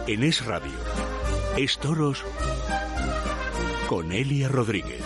En Es Radio, Es Toros con Elia Rodríguez.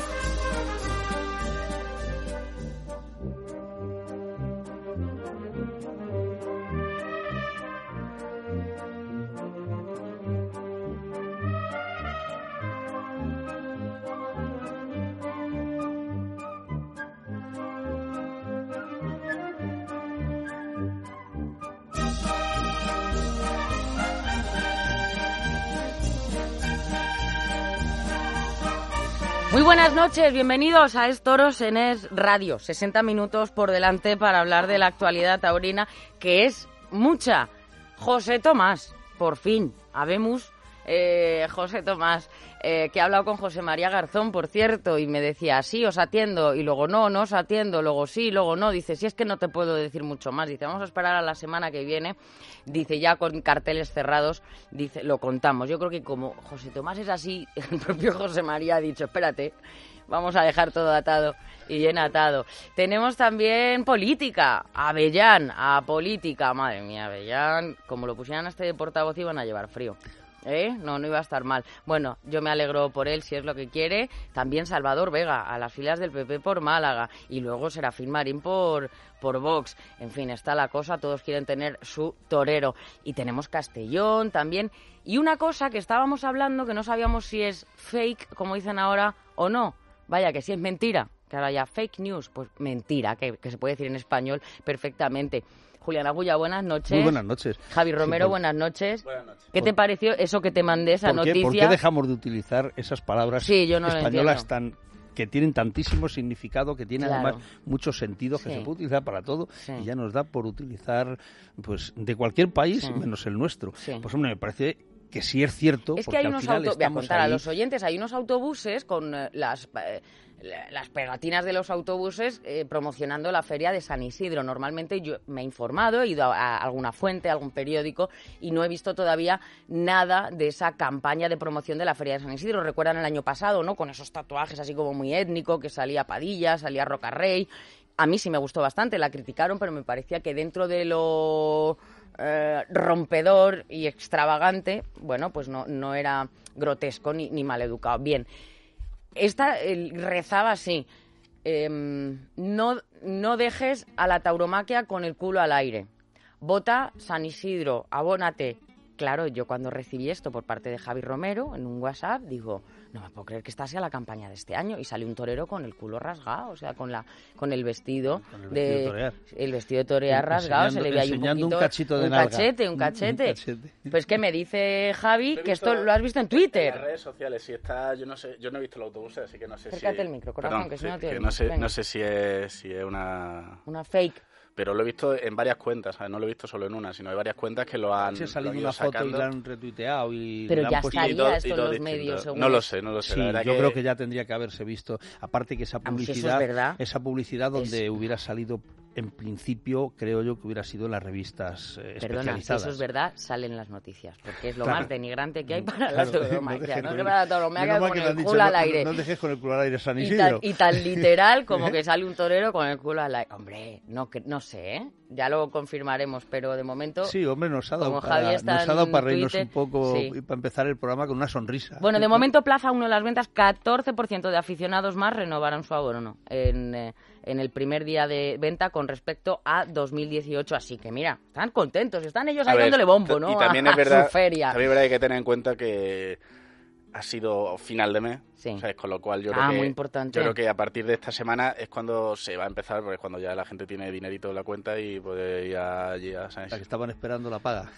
Muy buenas noches, bienvenidos a Es Toros en Es Radio. 60 minutos por delante para hablar de la actualidad taurina, que es mucha. José Tomás, por fin, habemos José Tomás, que ha hablado con José María Garzón, por cierto, y me decía, sí, os atiendo, y luego no os atiendo, luego sí, luego no. Dice, si es que no te puedo decir mucho más. Dice, vamos a esperar a la semana que viene. Dice, ya con carteles cerrados, dice, lo contamos. Yo creo que como José Tomás es así, el propio José María ha dicho, espérate, vamos a dejar todo atado y bien atado. Tenemos también política, Avellán, a política. Madre mía, Avellán, como lo pusieran a este de portavoz iban a llevar frío. No iba a estar mal. Bueno, yo me alegro por él, si es lo que quiere. También Salvador Vega, a las filas del PP por Málaga. Y luego Serafín Marín por Vox. En fin, está la cosa, todos quieren tener su torero. Y tenemos Castellón también. Y una cosa que estábamos hablando, que no sabíamos si es fake, como dicen ahora, o no. Vaya, que si es mentira. Que ahora ya fake news, pues mentira, que se puede decir en español perfectamente. Julián Agulla, buenas noches. Muy buenas noches. Javi Romero, buenas noches. Buenas noches. ¿Qué te pareció eso que te mandé, esa noticia? ¿Por qué dejamos de utilizar esas palabras españolas que tienen tantísimo significado, que tienen además mucho sentido, que se puede utilizar para todo, y ya nos da por utilizar pues de cualquier país, menos el nuestro? Pues hombre, me parece que sí es cierto. Es que hay unos autobuses, voy a contar a los oyentes, hay unos autobuses con las pegatinas de los autobuses promocionando la feria de San Isidro. Normalmente yo me he informado, he ido a alguna fuente, a algún periódico, y no he visto todavía nada de esa campaña de promoción de la feria de San Isidro. Recuerdan el año pasado, ¿no? Con esos tatuajes así como muy étnico, que salía Padilla, salía Rocarrey. A mí sí me gustó bastante, la criticaron, pero me parecía que dentro de lo rompedor y extravagante, bueno, pues no era grotesco ni maleducado. Bien, esta rezaba así, no dejes a la tauromaquia con el culo al aire, vota San Isidro, abónate. Claro, yo cuando recibí esto por parte de Javi Romero en un WhatsApp, digo, no me puedo creer que esta sea la campaña de este año. Y salió un torero con el culo rasgado, o sea, con el vestido el vestido de torear rasgado, se le veía ahí un poquito, un cachito de nalga. Un cachete. Pues que me dice Javi que esto lo has visto en Twitter. En las redes sociales, si está, yo no sé, yo no he visto el autobús, así que no sé. Acércate el micro, corazón, que si no te no sé si es una fake. Pero lo he visto en varias cuentas, ¿sabes? No lo he visto solo en una, sino hay varias cuentas que lo han salido una foto sacando. Y la han retuiteado. Pero ya estaría esto en los medios, según. No lo sé. Sí, yo creo que ya tendría que haberse visto. Aparte que esa publicidad donde hubiera salido, en principio, creo yo que hubiera sido en las revistas especializadas. Perdona, si eso es verdad, salen las noticias, porque es lo más denigrante que hay para la tauromaquia. No es para la tauromaquia con el culo al aire. No dejes con el culo al aire, San Isidro. Y tan literal como que sale un torero con el culo al aire. Hombre, no sé, ¿eh? Ya lo confirmaremos, pero de momento... Sí, hombre, nos ha dado para reírnos un poco y para empezar el programa con una sonrisa. Bueno, de momento Plaza 1 de las ventas, 14% de aficionados más renovaron su abono en el primer día de venta con respecto a 2018. Así que mira, están contentos, están ellos ahí dándole bombo, ¿no? Y también es verdad, su feria. También es verdad que hay que tener en cuenta que ha sido final de mes, ¿sabes? Con lo cual yo creo que a partir de esta semana es cuando se va a empezar, porque es cuando ya la gente tiene dinerito en la cuenta y puede ir allí a San Isidro. Que estaban esperando la paga.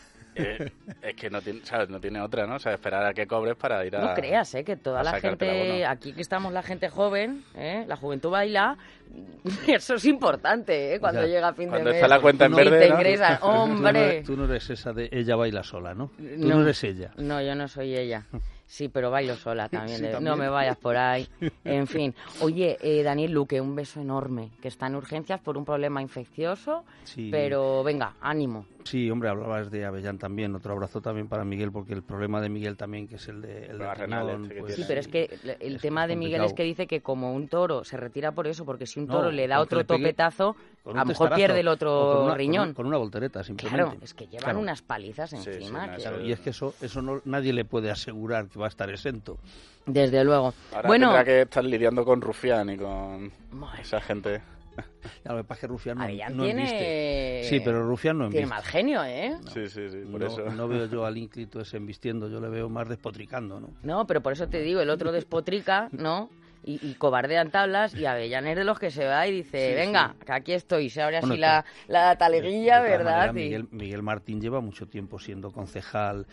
Es que no tiene otra, ¿no? O sea, esperar a que cobres para ir a... No creas, que toda la gente, aquí que estamos la gente joven, la juventud baila, eso es importante, cuando llega fin de mes. Cuando está la cuenta en verde, te ingresan, hombre. Tú no eres esa de ella baila sola, ¿no? Tú no eres ella. No, yo no soy ella. Sí, pero bailo sola también. Sí, también. No me vayas por ahí. En fin. Oye, Daniel Luque, un beso enorme, que está en urgencias por un problema infeccioso, pero venga, ánimo. Sí, hombre, hablabas de Avellán también. Otro abrazo también para Miguel, porque el problema de Miguel también, que es el de riñón, pues, sí, pero es que el tema de Miguel es que dice que como un toro se retira por eso, porque si un toro le da otro topetazo, a lo mejor pierde el otro riñón. Con una voltereta, simplemente. Claro, es que llevan unas palizas encima. Claro, y es que eso nadie le puede asegurar que va a estar exento. Desde luego. Ahora tendrá que estar lidiando con Rufián y con esa gente. Lo que pasa es que Rufián no tiene... embiste. Sí, pero Rufián no embiste. Tiene mal genio, ¿eh? Sí, por eso. No veo yo al ínclito ese embistiendo, yo le veo más despotricando, ¿no? No, pero por eso te digo, el otro despotrica, ¿no? Y cobardea en tablas, y Avellán es de los que se va y dice, venga, que aquí estoy, se abre así la taleguilla, ¿verdad? Miguel Martín lleva mucho tiempo siendo concejal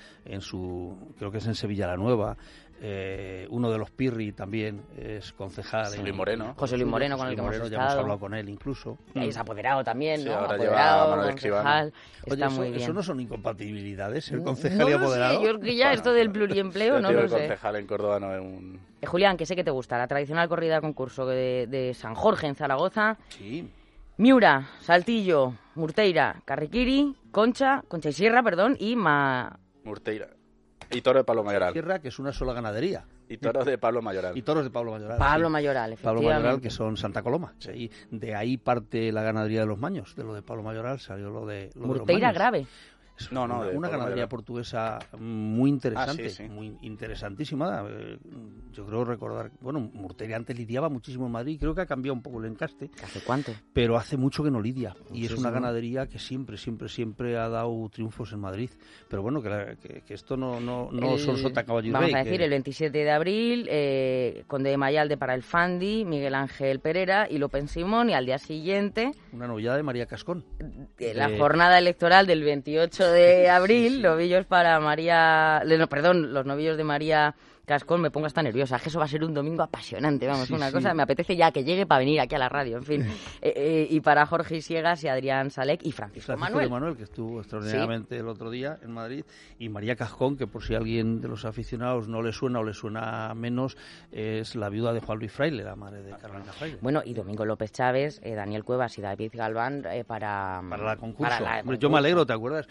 creo que es en Sevilla la Nueva. Uno de los Pirri también es concejal. José Luis Moreno. José Luis Moreno, con el que hemos estado. Ya hemos hablado con él incluso. Y es apoderado también, ¿no? Ahora apoderado, lleva concejal. Está muy bien. Eso no son incompatibilidades, el concejal y apoderado. Sé, yo creo que ya esto del pluriempleo no lo sé. El concejal en Córdoba no es un... Julián, que sé que te gusta, la tradicional corrida de concurso de San Jorge en Zaragoza. Sí. Miura, Saltillo, Murteira, Carriquiri, Concha y Sierra, y Murteira. Y Toro de Pablo Mayoral. Sierra, que es una sola ganadería. Y Toros de Pablo Mayoral. Pablo Mayoral, efectivamente. Pablo Mayoral, que son Santa Coloma. Sí. De ahí parte la ganadería de los Maños. De lo de Pablo Mayoral salió lo de Murteira grave. No, una ganadería portuguesa muy interesante, muy interesantísima. Yo creo recordar, Murteira antes lidiaba muchísimo en Madrid, creo que ha cambiado un poco el encaste. ¿Hace cuánto? Pero hace mucho que no lidia, y es una ganadería que siempre ha dado triunfos en Madrid. Pero bueno, que esto no son sota, caballo y rey. Vamos a decir, el 27 de abril, Conde de Mayalde para el Fandi, Miguel Ángel Pereira y López Simón, y al día siguiente... Una novillada de María Cascón. La jornada electoral del 28 de abril, novillos para María... los novillos de María Cascón. Me pongo hasta nerviosa, que eso va a ser un domingo apasionante, cosa, me apetece ya que llegue para venir aquí a la radio, en fin. Y para Jorge Siegas y Adrián Salek y Francisco Manuel, que estuvo extraordinariamente el otro día en Madrid, y María Cascón, que por si a alguien de los aficionados no le suena o le suena menos, es la viuda de Juan Luis Fraile, la madre de Carolina Fraile. Bueno, y Domingo López Chávez, Daniel Cuevas y David Galván para la concurso. Yo me alegro, ¿te acuerdas?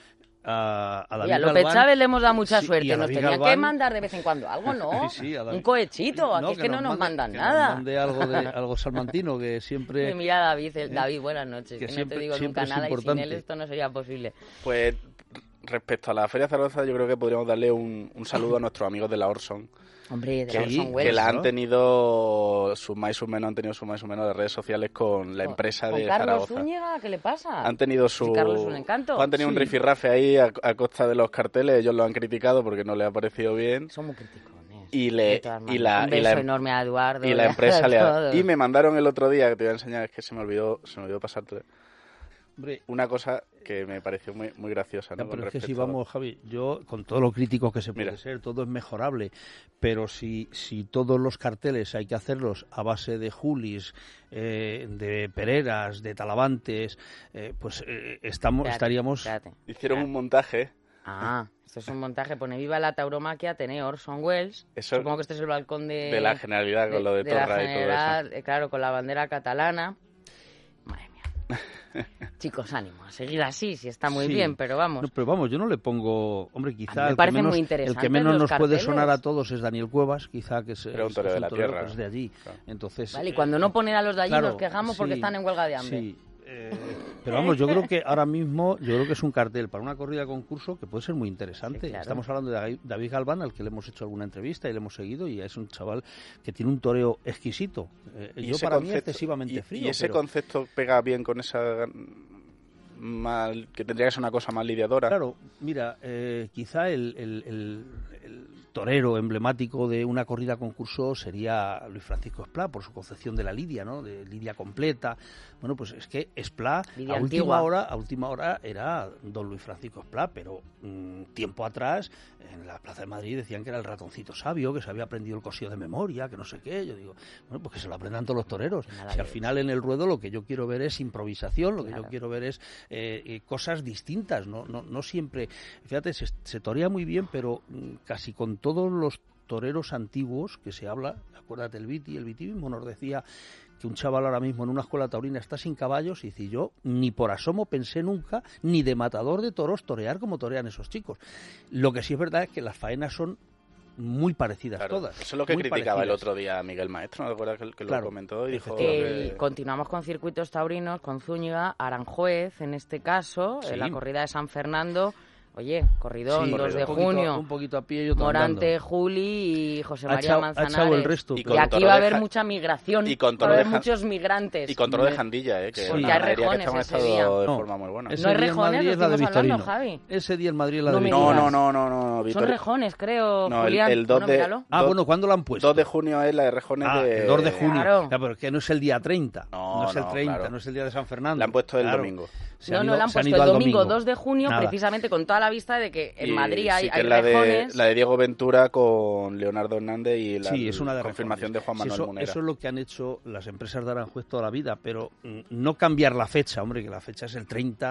A López Chávez le hemos dado mucha suerte. Nos tenía que mandar de vez en cuando algo, ¿no? Un cohechito. Aquí es que no nos mandan nada. Nos mande algo salmantino, que siempre... Mira, David, buenas noches. Que no te digo nunca nada, y sin él esto no sería posible. Pues respecto a la Feria de Zaragoza, yo creo que podríamos darle un saludo a nuestros amigos de la Orson. Hombre, de la Orson Welles, que la han tenido sus más y sus menos, de redes sociales con la empresa de Zaragoza. ¿Carlos Zúñiga? ¿Qué le pasa? Han tenido Carlos es un encanto. Han tenido un rifirrafe ahí a costa de los carteles. Ellos lo han criticado porque no les ha parecido bien. Son muy criticones. Un beso enorme a Eduardo. Y la empresa y me mandaron el otro día, que te voy a enseñar, es que se me olvidó pasarte. Hombre, una cosa que me pareció muy, muy graciosa, ¿no? Pero es que si vamos, Javi, yo, con todo lo crítico que se puede ser, todo es mejorable, pero si todos los carteles hay que hacerlos a base de Julis, de Pereras, de Talavantes, estaríamos... Hicieron un montaje... Esto es un montaje, pone viva la tauromaquia, Ateneo Orson Welles. Supongo que este es el balcón de la Generalidad, con lo de Torra y todo eso. Claro, con la bandera catalana. Madre mía. Chicos, ánimo, a seguir así, si está muy bien, pero vamos. No, pero vamos, yo no le pongo... Hombre, quizá el que menos nos puede sonar a todos es Daniel Cuevas, quizá, que es un torero de la tierra, de allí. Claro. Entonces, vale, y cuando no ponen a los de allí nos quejamos porque están en huelga de hambre. Sí. Pero vamos, yo creo que ahora mismo es un cartel para una corrida de concurso que puede ser muy interesante. Sí, claro. Estamos hablando de David Galván, al que le hemos hecho alguna entrevista y le hemos seguido, y es un chaval que tiene un toreo exquisito. Para mí excesivamente frío. Y ese concepto pega bien con esa... que tendría que ser una cosa más lidiadora. Claro, mira, quizá el torero emblemático de una corrida concurso sería Luis Francisco Esplá, por su concepción de la lidia, ¿no? De lidia completa. Bueno, pues es que Esplá a última hora era don Luis Francisco Esplá, pero tiempo atrás en la Plaza de Madrid decían que era el ratoncito sabio, que se había aprendido el cosío de memoria, que no sé qué. Yo digo, bueno, pues que se lo aprendan todos los toreros. Si al final en el ruedo lo que yo quiero ver es improvisación, lo que yo quiero ver es cosas distintas, no siempre. Fíjate, se torea muy bien, pero casi con todos los toreros antiguos que se habla, acuérdate, el Viti mismo nos decía que un chaval ahora mismo en una escuela taurina está sin caballos, y dice, yo ni por asomo pensé nunca, ni de matador de toros, torear como torean esos chicos. Lo que sí es verdad es que las faenas son muy parecidas, claro, todas. Eso es lo que criticaba el otro día Miguel Maestro, ¿no te acuerdas que lo comentó? Y dijo continuamos con circuitos taurinos, con Zúñiga, Aranjuez, en este caso, en la corrida de San Fernando. Oye, corridón, 2 de junio, un poquito a pie y otro Morante, andando. Juli y José María Manzanares. Ha echado el resto. Y aquí va a haber mucha migración, va a haber muchos migrantes. Y con toro de Jandilla, que porque hay rejones ese día. De forma muy buena. No hay rejones, lo estamos hablando, Javi. Ese día en Madrid es la de Victorino. No. Son rejones, creo, Julián. El 2 de... bueno, ¿cuándo lo han puesto? 2 de junio es la de rejones de... el 2 de junio. Claro. Pero que no es el día 30. No es el 30, claro. No es el día de San Fernando. La han puesto el domingo. No, la han puesto el domingo 2 de junio, precisamente con toda la vista de que en Madrid hay rejones. La de Diego Ventura con Leonardo Hernández y la es una de confirmación de Juan Manuel Munera. Eso es lo que han hecho las empresas de Aranjuez toda la vida, pero no cambiar la fecha, hombre, que la fecha es el 30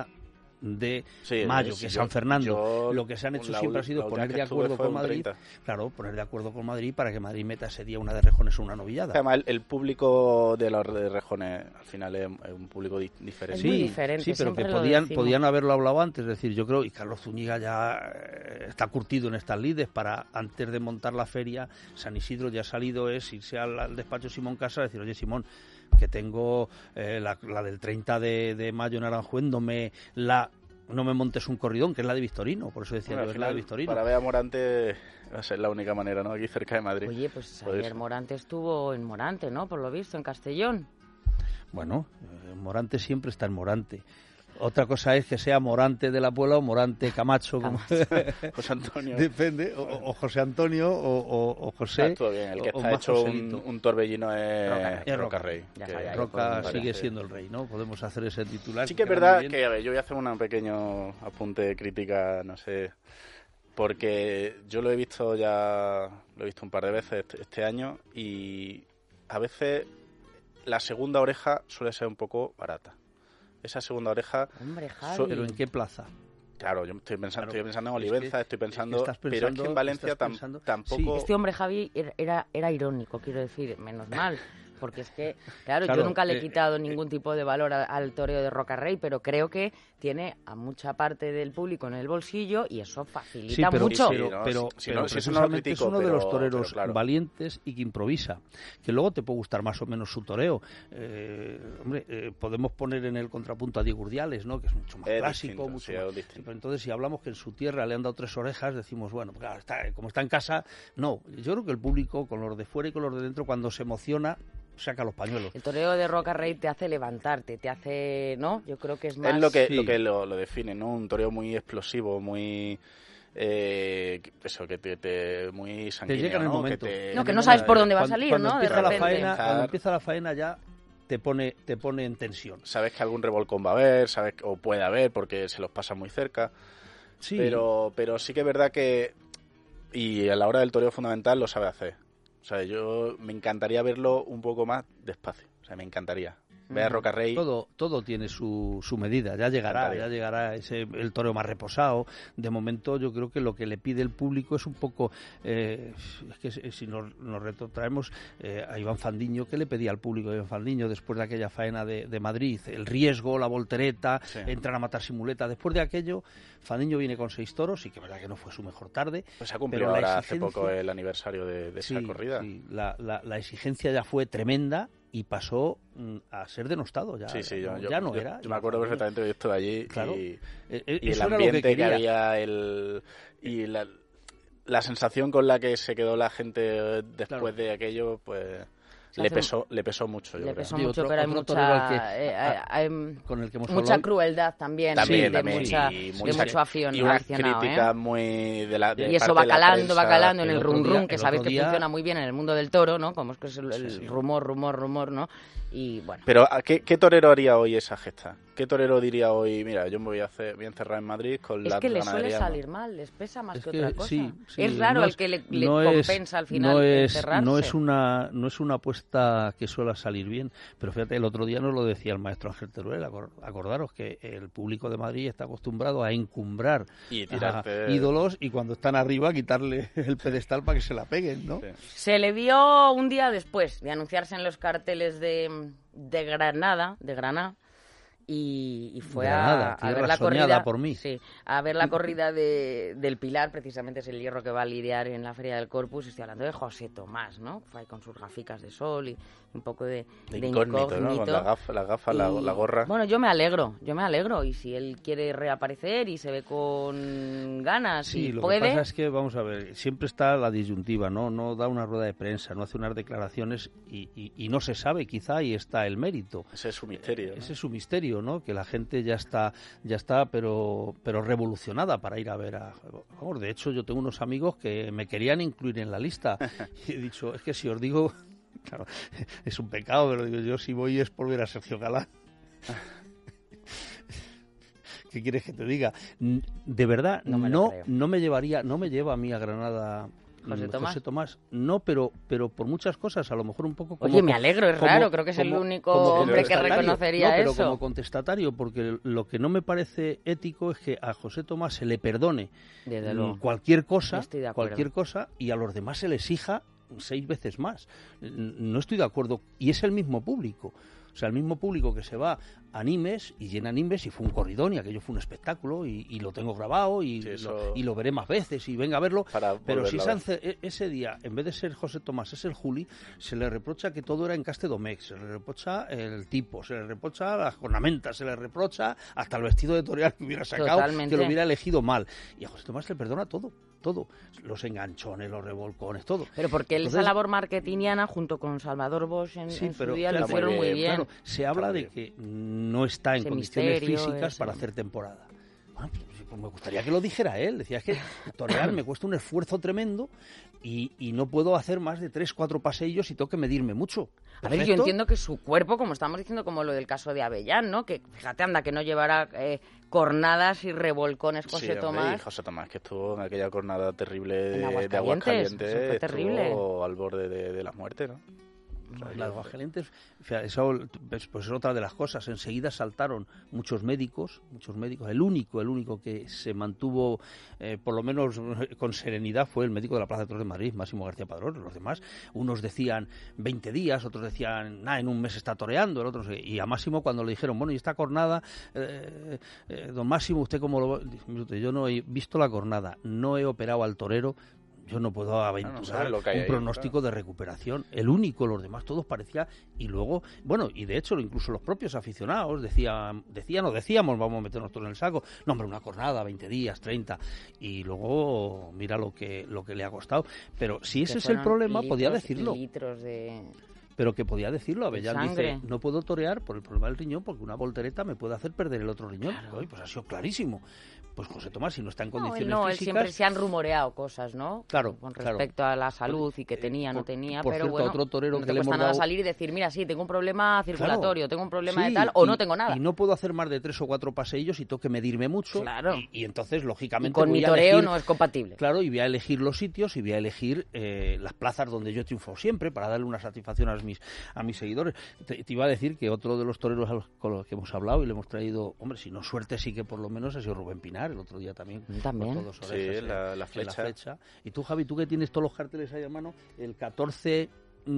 de mayo, que es San Fernando. Lo que se han hecho siempre ha sido poner de acuerdo con Madrid. Claro, poner de acuerdo con Madrid para que Madrid meta ese día una de rejones o una novillada. Además, el público de los de rejones al final es un público diferente. Es muy diferente. Sí, pero que podían haberlo hablado antes. Es decir, yo creo, y Carlos Zúñiga ya está curtido en estas lides, para antes de montar la feria, San Isidro ya ha salido, es irse al despacho Simón Casa y decir, oye, Simón, que tengo la del 30 de mayo en Aranjuez, no me montes un corridón, que es la de Victorino, por eso decía yo, es la de Victorino. Para ver a Morante va a ser la única manera, ¿no? Aquí cerca de Madrid. Oye, pues ayer Morante estuvo en Morante, ¿no? Por lo visto, en Castellón. Bueno, Morante siempre está en Morante. Otra cosa es que sea Morante de la Puebla o Morante Camacho. José Antonio. Depende, o José Antonio o José. Todo bien, el que está hecho un torbellino es Roca Rey. Roca sigue siendo el rey, ¿no? Podemos hacer ese titular. Sí que es verdad que, a ver, yo voy a hacer un pequeño apunte de crítica, no sé, porque yo lo he visto un par de veces este año, y a veces la segunda oreja suele ser un poco barata. Esa segunda oreja... Hombre, Javi. ¿Pero en qué plaza? Claro, yo estoy pensando en Olivenza, pero es que en Valencia tampoco... Sí. Este hombre, Javi, era irónico, quiero decir, menos mal. Porque es que, claro, yo nunca le he quitado ningún tipo de valor al toreo de Roca Rey, pero creo que tiene a mucha parte del público en el bolsillo y eso facilita mucho. Pero precisamente es uno de los toreros valientes y que improvisa, que luego te puede gustar más o menos su toreo. Podemos poner en el contrapunto a Diego Urdiales, ¿no? Que es mucho más clásico, mucho más distinto. Pero entonces, si hablamos que en su tierra le han dado 3 orejas, decimos, bueno, claro, como está en casa, no. Yo creo que el público, con los de fuera y con los de dentro, cuando se emociona, saca los pañuelos. El toreo de Roca Rey te hace levantarte, te hace, ¿no? Yo creo que es más... Es lo que lo define, ¿no? Un toreo muy explosivo, muy... muy sanguíneo, te llega en el momento. Que no sabes por dónde va a salir, ¿no? De repente. Cuando empieza la faena ya te pone en tensión. Sabes que algún revolcón va a haber, o puede haber, porque se los pasa muy cerca. Sí. Pero sí que es verdad que... Y a la hora del toreo fundamental lo sabe hacer. O sea, yo me encantaría verlo un poco más despacio. O sea, me encantaría. Ve a Roca Rey. Todo tiene su medida. Ya llegará el toreo más reposado. De momento, yo creo que lo que le pide el público es un poco... es que si nos retrotraemos a Iván Fandiño, ¿qué le pedía al público de Iván Fandiño después de aquella faena de Madrid? El riesgo, la voltereta, entrar a matar sin muleta. Después de aquello, Fandiño viene con 6 toros, y que es verdad que no fue su mejor tarde. Pues se ha cumplido ahora hace poco el aniversario de esa corrida. Sí, la exigencia ya fue tremenda y pasó a ser denostado. Ya no era. Yo me acuerdo perfectamente que yo estuve allí, claro, y el ambiente que había, la sensación con la que se quedó la gente después de aquello, pues... Le pesó mucho, yo creo. Le pesó mucho, pero hay mucha crueldad también. De mucho aficionado. Y una crítica muy de la y eso va calando en el rum, que sabéis que funciona muy bien en el mundo del toro, ¿no? Como es que es el rumor, ¿no? Y bueno. Pero ¿qué torero haría hoy esa gesta? ¿Qué torero diría hoy, mira, yo me voy a encerrar en Madrid con la ganadería? Es que le suele salir mal, les pesa más que otra cosa. Sí, es raro el que le compensa al final encerrarse. No es una apuesta que suele salir bien, pero fíjate, el otro día nos lo decía el maestro Ángel Teruel. Acordaros que el público de Madrid está acostumbrado a encumbrar a ídolos, y cuando están arriba quitarle el pedestal para que se la peguen, ¿no? Sí. Se le vio un día después de anunciarse en los carteles de de Granada, y fue Granada, a ver la corrida por mí. Sí, a ver la corrida del Pilar, precisamente es el hierro que va a lidiar en la Feria del Corpus. Estoy hablando de José Tomás, ¿no? Fue ahí con sus gaficas de sol y un poco de incógnito, ¿no? Con la gafa, la gorra. Bueno, yo me alegro, y si él quiere reaparecer y se ve con ganas sí, y lo puede... que pasa es que, vamos a ver, siempre está la disyuntiva, no da una rueda de prensa, no hace unas declaraciones y no se sabe, quizá ahí está el mérito. Ese es su misterio, ¿no? Ese es su misterio, ¿no? Que la gente ya está pero revolucionada para ir a ver vamos, de hecho, yo tengo unos amigos que me querían incluir en la lista y he dicho, es que si os digo, claro, es un pecado, pero digo, yo si voy es por ver a Sergio Galán. ¿Qué quieres que te diga? De verdad, no me lleva a mí a Granada José Tomás, no, pero por muchas cosas, a lo mejor un poco como... Oye, me alegro, es raro, creo que es el único hombre que reconocería pero eso. Como contestatario, porque lo que no me parece ético es que a José Tomás se le perdone cualquier cosa y a los demás se le exija 6 veces más. No estoy de acuerdo, y es el mismo público. O sea, el mismo público que se va a Nimes y llena Nimes y fue un corridón y aquello fue un espectáculo y lo tengo grabado y lo veré más veces y venga a verlo. Pero si ese día, en vez de ser José Tomás, es el Juli, se le reprocha que todo era en Caste Domecq, se le reprocha el tipo, se le reprocha las ornamentas, se le reprocha hasta el vestido de torear que hubiera sacado, que lo hubiera elegido mal. Y a José Tomás le perdona todo, los enganchones, los revolcones, todo. Pero porque esa labor marketingiana junto con Salvador Bosch en su día lo hicieron muy bien. Claro, se habla de que no está en condiciones físicas para hacer temporada. Bueno, pues me gustaría que lo dijera él. Decía, es que torear me cuesta un esfuerzo tremendo y no puedo hacer más de 3-4 paseillos y tengo que medirme mucho. A ver, yo entiendo que su cuerpo, como estamos diciendo, como lo del caso de Avellán, ¿no? Que fíjate, anda, que no llevará cornadas y revolcones José Tomás. Sí, José Tomás, que estuvo en aquella cornada terrible de Aguascalientes, estuvo al borde de la muerte, ¿no? Las Aguascalientes, eso pues es otra de las cosas. Enseguida saltaron muchos médicos. El único que se mantuvo por lo menos con serenidad fue el médico de la Plaza de Toros de Madrid, Máximo García Padrón. Los demás, unos decían 20 días, otros decían, en un mes está toreando, el otro no sé. Y a Máximo cuando le dijeron, bueno, y esta cornada, don Máximo, ¿usted cómo lo ve? Yo no he visto la cornada, no he operado al torero, yo no puedo aventurar un pronóstico de recuperación. El único, los demás todos parecía. Y luego, bueno, y de hecho incluso los propios aficionados decíamos, vamos a meternos todos en el saco. No, hombre, una cornada, 20 días, 30. Y luego mira lo que le ha costado. Pero si ese es el problema, podía decirlo. Pero que podía decirlo. Avellán dice, no puedo torear por el problema del riñón porque una voltereta me puede hacer perder el otro riñón. Claro. Pues ha sido clarísimo. Pues José Tomás, si no está en condiciones físicas... siempre se han rumoreado cosas, ¿no? Claro, con respecto a la salud y que tenía, no tenía, pero cierto, bueno, otro torero no que te cuesta nada salir y decir, mira, sí, tengo un problema circulatorio, tengo un problema de tal, o no tengo nada. Y no puedo hacer más de 3 o 4 paseillos y tengo que medirme mucho. Claro. Y entonces, lógicamente, con mi toreo no es compatible. Claro, y voy a elegir los sitios y voy a elegir las plazas donde yo triunfo siempre para darle una satisfacción a mis seguidores. Te iba a decir que otro de los toreros con los que hemos hablado y le hemos traído, hombre, si no suerte sí que por lo menos ha sido Rubén Pinar, el otro día también. Todos orejas, la flecha. Y tú, Javi, tú que tienes todos los carteles ahí a mano, el 14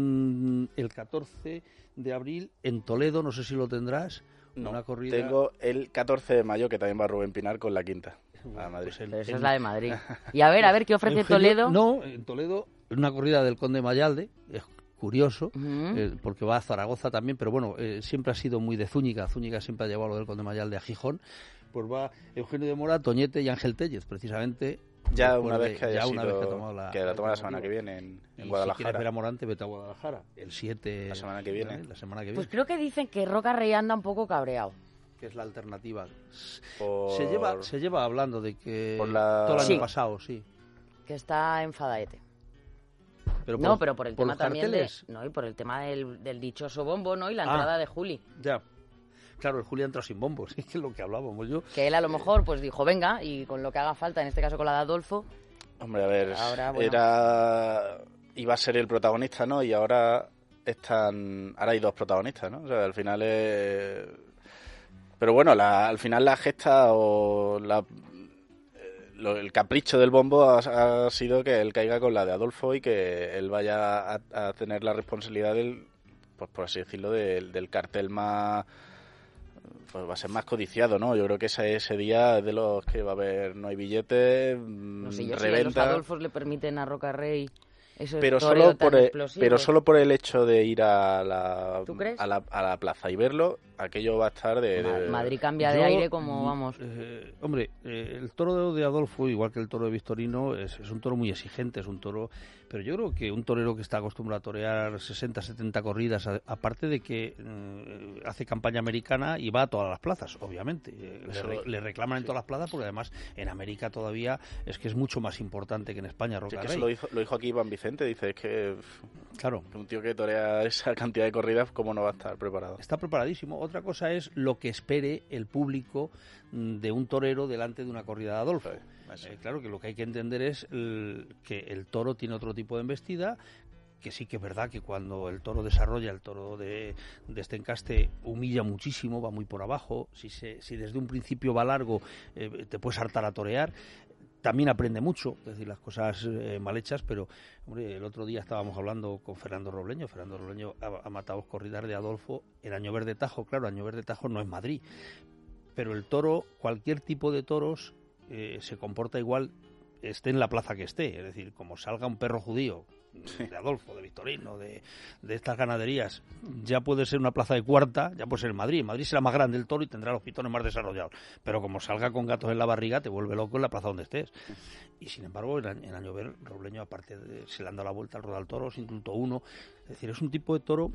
de abril en Toledo, no sé si lo tendrás, una corrida... Tengo el 14 de mayo, que también va Rubén Pinar con la quinta a Madrid. Pero esa es la de Madrid. Y a ver, ¿qué ofrece Toledo? No, en Toledo, una corrida del Conde Mayalde, es curioso, porque va a Zaragoza también, pero bueno, siempre ha sido muy de Zúñiga. Zúñiga siempre ha llevado lo del Conde Mayalde a Gijón. Pues va Eugenio de Mora, Toñete y Ángel Tellez, precisamente. Una vez que ha tomado la semana que viene en Guadalajara. Si quieres ver a Morante, vete a Guadalajara, el 7... La semana que viene. Pues creo que dicen que Roca Rey anda un poco cabreado. Que es la alternativa. Se lleva hablando de que todo el año pasado, sí. Que está enfadaete. Pero por el tema también y por el tema del dichoso bombo, ¿no? Y la entrada de Juli. Ya. Claro, el Juli ha entrado sin bombos, es que es lo que hablábamos yo. Que él a lo mejor pues dijo, venga, y con lo que haga falta, en este caso con la de Adolfo. Hombre, a ver, iba a ser el protagonista, ¿no? Y ahora hay 2 protagonistas, ¿no? O sea, al final Pero bueno, al final la gesta o el capricho del bombo ha sido que él caiga con la de Adolfo y que él vaya a tener la responsabilidad pues por así decirlo, del cartel más, pues va a ser más codiciado, ¿no? Yo creo que ese día de los que va a haber, no hay billetes, no sé, reventa. Si los Adolfos le permiten a Rocarrey pero solo por el hecho de ir a la plaza y verlo, aquello va a estar de... Madrid cambia de aire como vamos. Hombre, el toro de Adolfo, igual que el toro de Victorino, es un toro muy exigente, es un toro... Pero yo creo que un torero que está acostumbrado a torear 60, 70 corridas, aparte de que hace campaña americana y va a todas las plazas, obviamente. Le reclaman en todas las plazas porque además en América todavía es que es mucho más importante que en España, Roca Rey. Lo dijo aquí Iván Vicente, dice, es que... Claro. Un tío que torea esa cantidad de corridas, ¿cómo no va a estar preparado? Está preparadísimo. Otra cosa es lo que espere el público de un torero delante de una corrida de Adolfo. Claro que lo que hay que entender es que el toro tiene otro tipo de embestida, que sí que es verdad que cuando el toro desarrolla, el toro de este encaste humilla muchísimo, va muy por abajo, si desde un principio va largo te puedes hartar a torear. También aprende mucho, es decir, las cosas mal hechas, pero hombre, el otro día estábamos hablando con Fernando Robleño. Fernando Robleño ha matado corridas de Adolfo en Año Verde Tajo. Claro, Año Verde Tajo no es Madrid, pero el toro, cualquier tipo de toros, se comporta igual, esté en la plaza que esté. Es decir, como salga un perro judío de Adolfo, de Victorino, de estas ganaderías, ya puede ser una plaza de cuarta, ya puede ser en Madrid. En Madrid será más grande el toro y tendrá los pitones más desarrollados, pero como salga con gatos en la barriga, te vuelve loco en la plaza donde estés. Y sin embargo, en Año Ver, Robleño, aparte se le han dado la vuelta al ruedo al toro, sin indultó uno. Es decir, es un tipo de toro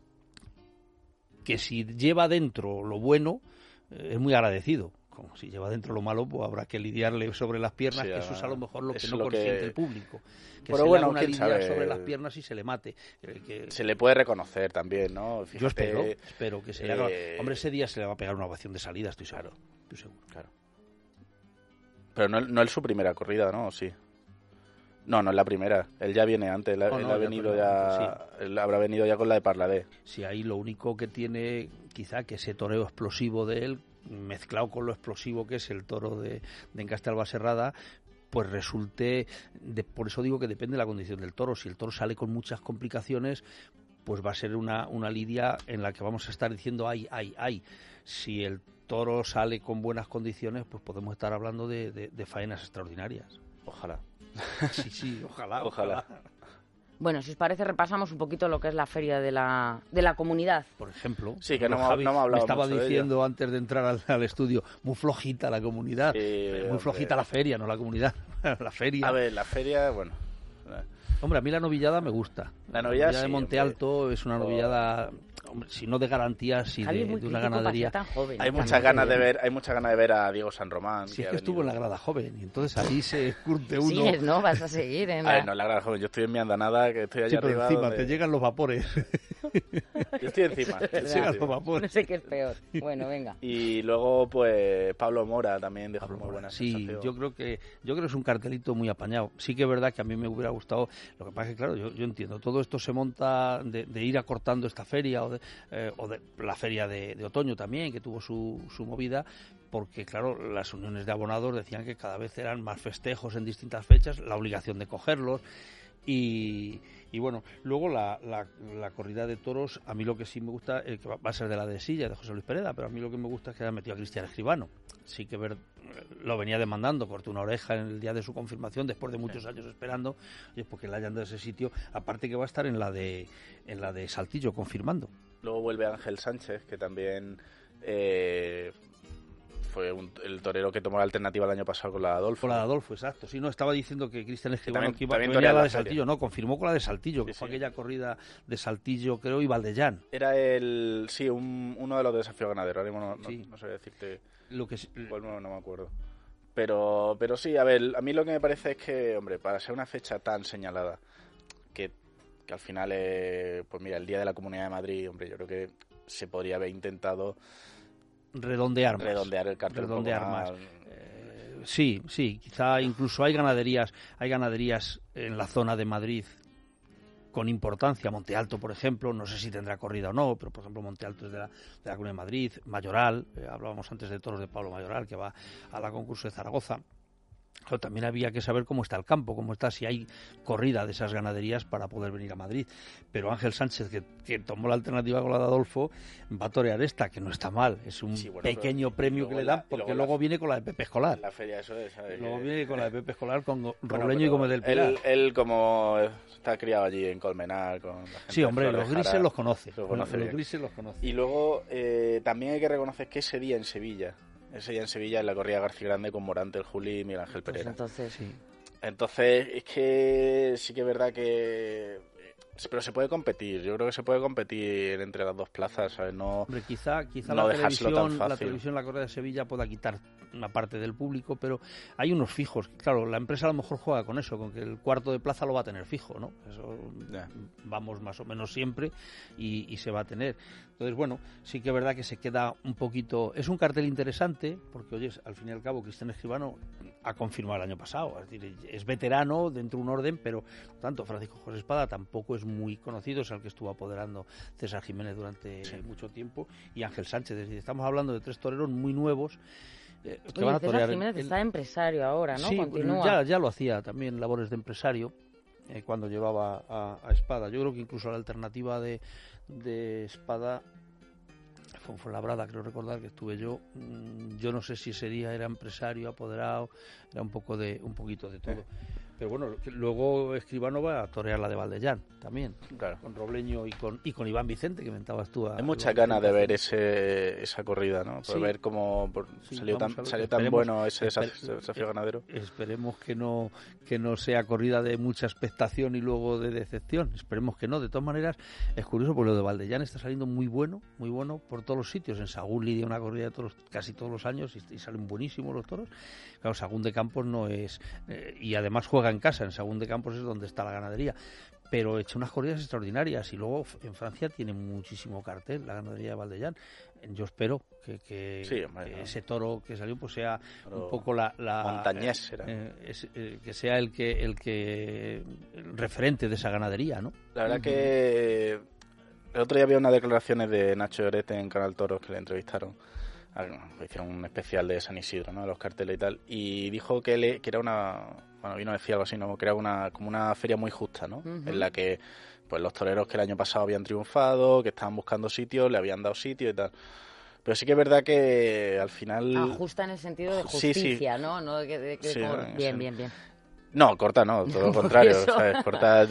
que si lleva dentro lo bueno, es muy agradecido. Como si lleva dentro lo malo, pues habrá que lidiarle sobre las piernas, que eso es a lo mejor lo que no consiente el público. Que pero se bueno, le haga una lidia sobre las piernas y se le mate. Se le puede reconocer también, ¿no? Fíjate, yo espero que se le haga... Hombre, ese día se le va a pegar una ovación de salida, estoy seguro. Claro. Pero no es su primera corrida, ¿no? Sí. No es la primera. Él ya viene antes. Él habrá venido ya con la de Parladé. Sí, ahí lo único que tiene, quizá, que ese toreo explosivo de él, mezclado con lo explosivo que es el toro de Encaste Albaserrada, pues resulte, por eso digo que depende de la condición del toro. Si el toro sale con muchas complicaciones, pues va a ser una lidia en la que vamos a estar diciendo ay. Si el toro sale con buenas condiciones, pues podemos estar hablando de faenas extraordinarias. Ojalá. Sí, ojalá. Bueno, si os parece, repasamos un poquito lo que es la feria de la comunidad. Por ejemplo, sí, que Javi me estaba diciendo antes de entrar al estudio, muy flojita la comunidad, muy flojita la feria, no la comunidad, la feria. A ver, la feria, bueno. Hombre, a mí la novillada me gusta. La novillada de Monte Alto es una novillada, hombre, si no de garantía, si de una ganadería. Tan joven, hay muchas ganas de ver a Diego San Román. Si es que estuvo en la grada joven y entonces ahí se curte uno. Sigues, ¿no? Vas a seguir en A ver, no en la grada joven, yo estoy en mi andanada, que estoy allá arriba. Encima te llegan los vapores. Yo estoy encima. Los vapores. No sé qué es peor. Bueno, venga. Y luego, pues, Pablo Mora también dejó muy buena sensación. Sí, yo creo que es un cartelito muy apañado. Sí que es verdad que a mí me hubiera gustado. Lo que pasa es que, claro, yo entiendo, todo esto se monta de ir acortando esta feria o de la feria de otoño también, que tuvo su movida, porque, claro, las uniones de abonados decían que cada vez eran más festejos en distintas fechas, la obligación de cogerlos. Y bueno, luego la corrida de toros, a mí lo que sí me gusta, que va a ser de la de Silla, de José Luis Pereda, pero a mí lo que me gusta es que haya metido a Cristian Escribano. Sí que lo venía demandando, cortó una oreja en el día de su confirmación, después de muchos años esperando, porque le hayan dado ese sitio, aparte que va a estar en la de Saltillo confirmando. Luego vuelve Ángel Sánchez, que también fue el torero que tomó la alternativa el año pasado con la de Adolfo. Con la de Adolfo, exacto. Sí, no, estaba diciendo que Cristian Escribano que iba a venir a la de Saltillo. No, confirmó con la de Saltillo, que fue aquella corrida de Saltillo, creo, y Valdellán. Era uno de los desafíos ganaderos. Ahora no sé decirte cuál no me acuerdo. Pero sí, a ver, a mí lo que me parece es que, hombre, para ser una fecha tan señalada, que al final, pues mira, el Día de la Comunidad de Madrid, hombre, yo creo que se podría haber intentado redondear el cartel más. Sí, quizá incluso hay ganaderías en la zona de Madrid con importancia. Monte Alto, por ejemplo, no sé si tendrá corrida o no, pero por ejemplo Monte Alto es de la Comunidad de Madrid. Mayoral, hablábamos antes de toros de Pablo Mayoral, que va a la concurso de Zaragoza. Pero también había que saber cómo está el campo, cómo está, si hay corrida de esas ganaderías para poder venir a Madrid. Pero Ángel Sánchez, que tomó la alternativa con la de Adolfo, va a torear esta, que no está mal. Es un pequeño premio que le dan, porque luego viene con la de Pepe Escolar. La feria, eso es. Luego viene con la de Pepe Escolar, con Robleño y Gómez del Pilar. Él como está criado allí en Colmenar. Con la gente sí, hombre, los grises los conoce. Los grises los conoce. Y luego también hay que reconocer que ese día en Sevilla en la corrida García Grande con Morante, el Juli y Miguel Ángel Pereira. Entonces, sí. Entonces, es que sí que es verdad que... Pero se puede competir, yo creo que se puede competir entre las dos plazas, ¿sabes? No, hombre, quizá no la televisión, la corrida de Sevilla pueda quitar una parte del público, pero hay unos fijos. Claro, la empresa a lo mejor juega con eso, con que el cuarto de plaza lo va a tener fijo, ¿no? Eso vamos más o menos siempre y se va a tener. Entonces, bueno, sí que es verdad que se queda un poquito... Es un cartel interesante, porque, oye, al fin y al cabo, Cristian Escribano ha confirmado el año pasado, es decir, es veterano dentro de un orden, pero tanto Francisco José Espada tampoco es muy conocido, es el que estuvo apoderando César Jiménez durante mucho tiempo, y Ángel Sánchez. Es decir, estamos hablando de 3 toreros muy nuevos que van a torear. César Jiménez está empresario ahora, ¿no? Sí, continúa. Ya lo hacía también labores de empresario cuando llevaba a Espada. Yo creo que incluso la alternativa de Espada fue en Fuenlabrada, creo recordar que estuve yo no sé si ese día era empresario, apoderado, era un poquito de todo. Pero bueno, luego Escribano va a torear la de Valdellán también, claro, con Robleño y con Iván Vicente, que comentabas tú. Hay muchas ganas de ver esa corrida, ¿no? Por ver cómo salió tan bueno ese desafío ganadero. Esperemos que no sea corrida de mucha expectación y luego de decepción. Esperemos que no. De todas maneras, es curioso porque lo de Valdellán está saliendo muy bueno por todos los sitios. En Sagún lidia una corrida casi todos los años y salen buenísimos los toros. Claro, Sagún de Campos no es... y además juega en casa. En Sagún de Campos es donde está la ganadería. Pero he hecho unas corridas extraordinarias y luego en Francia tiene muchísimo cartel la ganadería de Valdellán. Yo espero que ese toro que salió pues sea un poco la montañés será. Que sea el referente de esa ganadería, ¿no? La verdad que el otro día había unas declaraciones de Nacho Llorete en Canal Toros que le entrevistaron. Hicieron un especial de San Isidro, ¿no? De los carteles y tal, y dijo que era vino a decir algo así, ¿no? Que era como una feria muy justa, ¿no? Uh-huh. En la que pues los toreros que el año pasado habían triunfado, que estaban buscando sitios, le habían dado sitio y tal. Pero sí que es verdad que al final... Justa en el sentido de justicia, sí. ¿no? Bien. No, corta no, todo lo contrario, ¿sabes? Corta...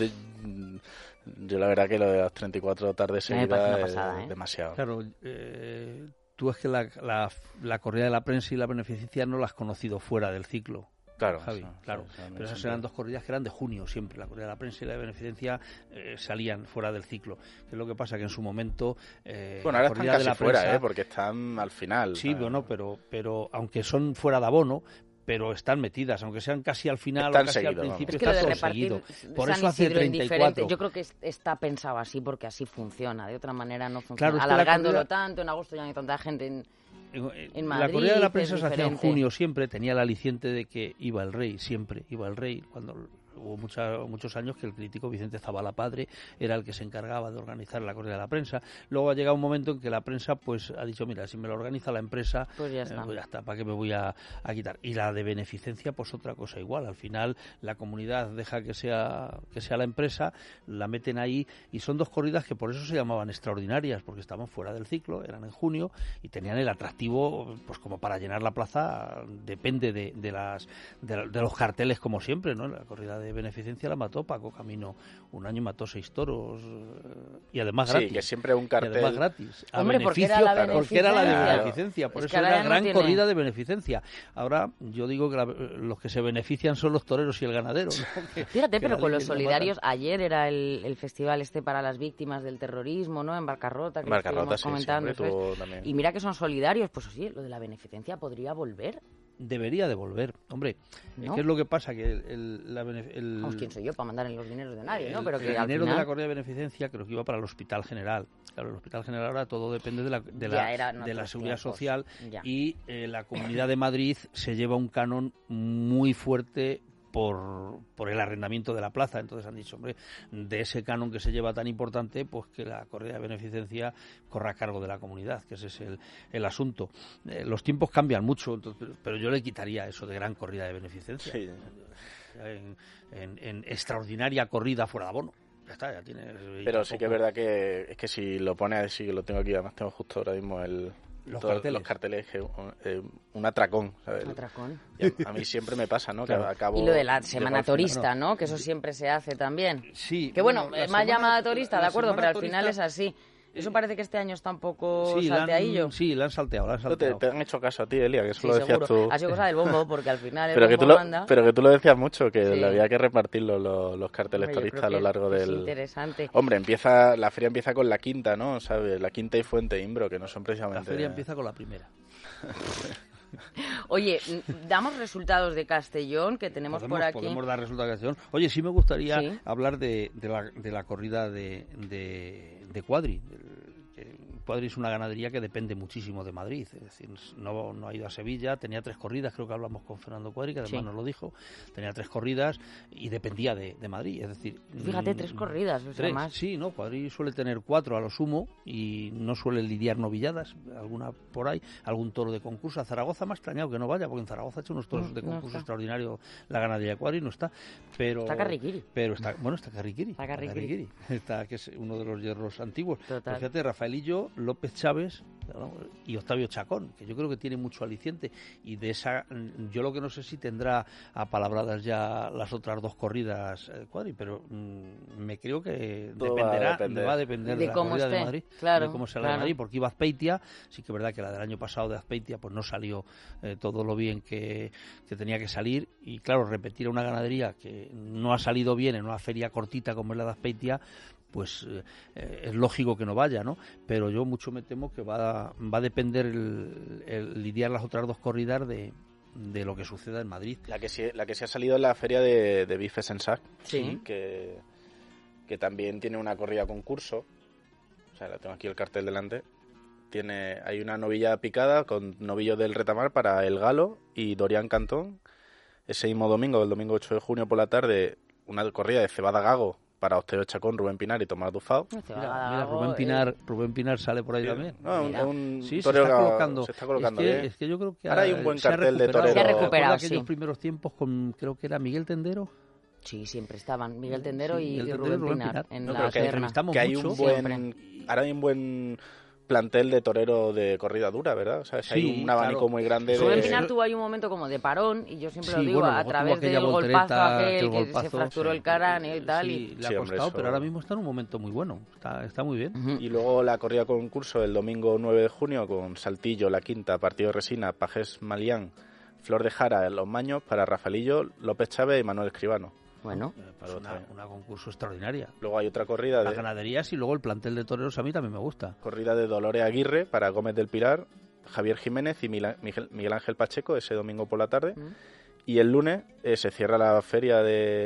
Yo la verdad que lo de las 34 tardes seguidas es demasiado. Claro, tú es que la corrida de la prensa y la beneficencia no la has conocido fuera del ciclo. Claro, Javi, claro. Pero esas eran 2 corridas que eran de junio siempre. La corrida de la prensa y la de beneficencia salían fuera del ciclo. ¿Qué es lo que pasa? Que en su momento... bueno, ahora están casi fuera, porque están al final. Sí, bueno, pero aunque son fuera de abono, pero están metidas, aunque sean casi al final están o casi seguido, al principio, es que está lo de todo seguido. Por San eso hace 34. Yo creo que está pensado así porque así funciona, de otra manera no funciona. Claro, es que alargándolo tanto, en agosto ya no hay tanta gente en Madrid. La corrida de la prensa se hacía en junio siempre, tenía el aliciente de que iba el rey, siempre iba el rey, cuando... Hubo muchos años que el crítico Vicente Zavala Padre era el que se encargaba de organizar la corrida de la prensa. Luego ha llegado un momento en que la prensa pues ha dicho, mira, si me lo organiza la empresa, pues ya está, ¿para qué me voy a quitar? Y la de beneficencia, pues otra cosa igual. Al final la comunidad deja que sea la empresa, la meten ahí y son 2 corridas que por eso se llamaban extraordinarias, porque estaban fuera del ciclo, eran en junio y tenían el atractivo pues como para llenar la plaza. Depende de los carteles como siempre, ¿no? La corrida de beneficencia la mató Paco Camino un año, mató 6 toros y además gratis. Sí, que siempre un cartel. Y además gratis. Hombre, porque era la de beneficencia. Por eso era gran corrida de beneficencia. Ahora yo digo que los que se benefician son los toreros y el ganadero, ¿no? Fíjate, pero con los solidarios, ayer era el festival para las víctimas del terrorismo, ¿no? En Barcarrota, que estuvimos comentando. Y mira que son solidarios, pues sí, lo de la beneficencia podría volver. Debería de volver. Hombre, ¿no? ¿Qué es lo que pasa? Que ¿quién soy yo para mandar en los dineros de nadie, ¿no? Pero que el dinero de la corrida de beneficencia creo que iba para el Hospital General. Claro, el Hospital General ahora todo depende de la Seguridad Social y la Comunidad de Madrid se lleva un canon muy fuerte por el arrendamiento de la plaza. Entonces han dicho, hombre, de ese canon que se lleva tan importante, pues que la corrida de beneficencia corra a cargo de la comunidad, que ese es el asunto. Los tiempos cambian mucho, entonces, pero yo le quitaría eso de gran corrida de beneficencia. Sí. En extraordinaria corrida fuera de abono. Ya está, ya tiene. Pero sí que es verdad que si lo pones así, que lo tengo aquí, además tengo justo ahora mismo los carteles, un atracón, ¿sabes? Un atracón. A mí siempre me pasa, ¿no? Claro. Que acabo y lo de la semana turista, ¿no? Que eso siempre se hace también. Sí. Que bueno, más llamada turista, de acuerdo, pero al final es así. Eso parece que este año está un poco salteadillo. Sí, la han salteado. Te han hecho caso a ti, Elia, que eso lo decías tú. Ha sido cosa del bombo, porque al final pero que tú lo decías mucho, que le había que repartir los carteles turistas a lo largo del... Es interesante. Hombre, la feria empieza con la quinta, ¿no? ¿Sabes? La quinta y Fuente Imbro, que no son precisamente... La feria empieza con la primera. Oye, damos resultados de Castellón, que tenemos por aquí. Podemos dar resultados de Castellón. Oye, sí me gustaría hablar de la corrida de Cuadri. Cuadri es una ganadería que depende muchísimo de Madrid, es decir, no ha ido a Sevilla, tenía 3 corridas, creo que hablamos con Fernando Cuadri, que además nos lo dijo, tenía 3 corridas y dependía de Madrid, es decir... Fíjate, 3 corridas, o sea, más. Sí, Cuadri suele tener 4 a lo sumo y no suele lidiar novilladas, alguna por ahí, algún toro de concurso. A Zaragoza me ha extrañado que no vaya, porque en Zaragoza ha hecho unos toros de concurso extraordinarios, la ganadería de Cuadri no está, pero... Está Carriquiri. Pero está Carriquiri. Está, que es uno de los hierros antiguos. Total. Fíjate, Rafaelillo, López Chávez y Octavio Chacón, que yo creo que tiene mucho aliciente, y de esa yo lo que no sé si tendrá apalabradas ya las otras 2 corridas Cuadri, pero me creo que va a depender de la corrida de Madrid, claro, de cómo se la de Madrid, porque iba Azpeitia, sí que es verdad que la del año pasado de Azpeitia pues no salió todo lo bien que tenía que salir, y claro, repetir a una ganadería que no ha salido bien en una feria cortita como es la de Azpeitia, pues es lógico que no vaya, ¿no? Pero yo mucho me temo que va a depender el lidiar las otras 2 corridas de lo que suceda en Madrid. La que sí ha salido en la feria de Bifes en Sac, que también tiene una corrida concurso, o sea, la tengo aquí el cartel delante. Hay una novilla picada con novillo del Retamar para El Galo y Dorian Cantón. Ese mismo domingo, el domingo 8 de junio por la tarde, una corrida de Cebada Gago para Octavio Chacón, Rubén Pinar y Tomás Dufao. Mira, Rubén Pinar sale por ahí también. Se está colocando. Es que yo creo que ahora hay un buen cartel de torero. Se ha recuperado, aquellos primeros tiempos creo que era Miguel Tendero. Sí, siempre estaban Miguel Tendero y Rubén Pinar en la terna. Que hay un buen plantel de torero de corrida dura, ¿verdad? O sea, hay un abanico muy grande. Rubén Pinar tuvo ahí un momento como de parón, y yo siempre lo digo, a través del golpazo aquel que se fracturó el cráneo y tal. Sí, le ha costado, pero ahora mismo está en un momento muy bueno, está muy bien. Y luego la corrida concurso el domingo 9 de junio con Saltillo, La Quinta, Partido de Resina, Pajés Malián, Flor de Jara en Los Maños para Rafaelillo, López Chávez y Manuel Escribano. Bueno, es una concurso extraordinaria. Luego hay otra corrida las ganaderías y luego el plantel de toreros a mí también me gusta. Corrida de Dolores Aguirre para Gómez del Pilar, Javier Jiménez y Miguel Ángel Pacheco ese domingo por la tarde. Y el lunes se cierra la feria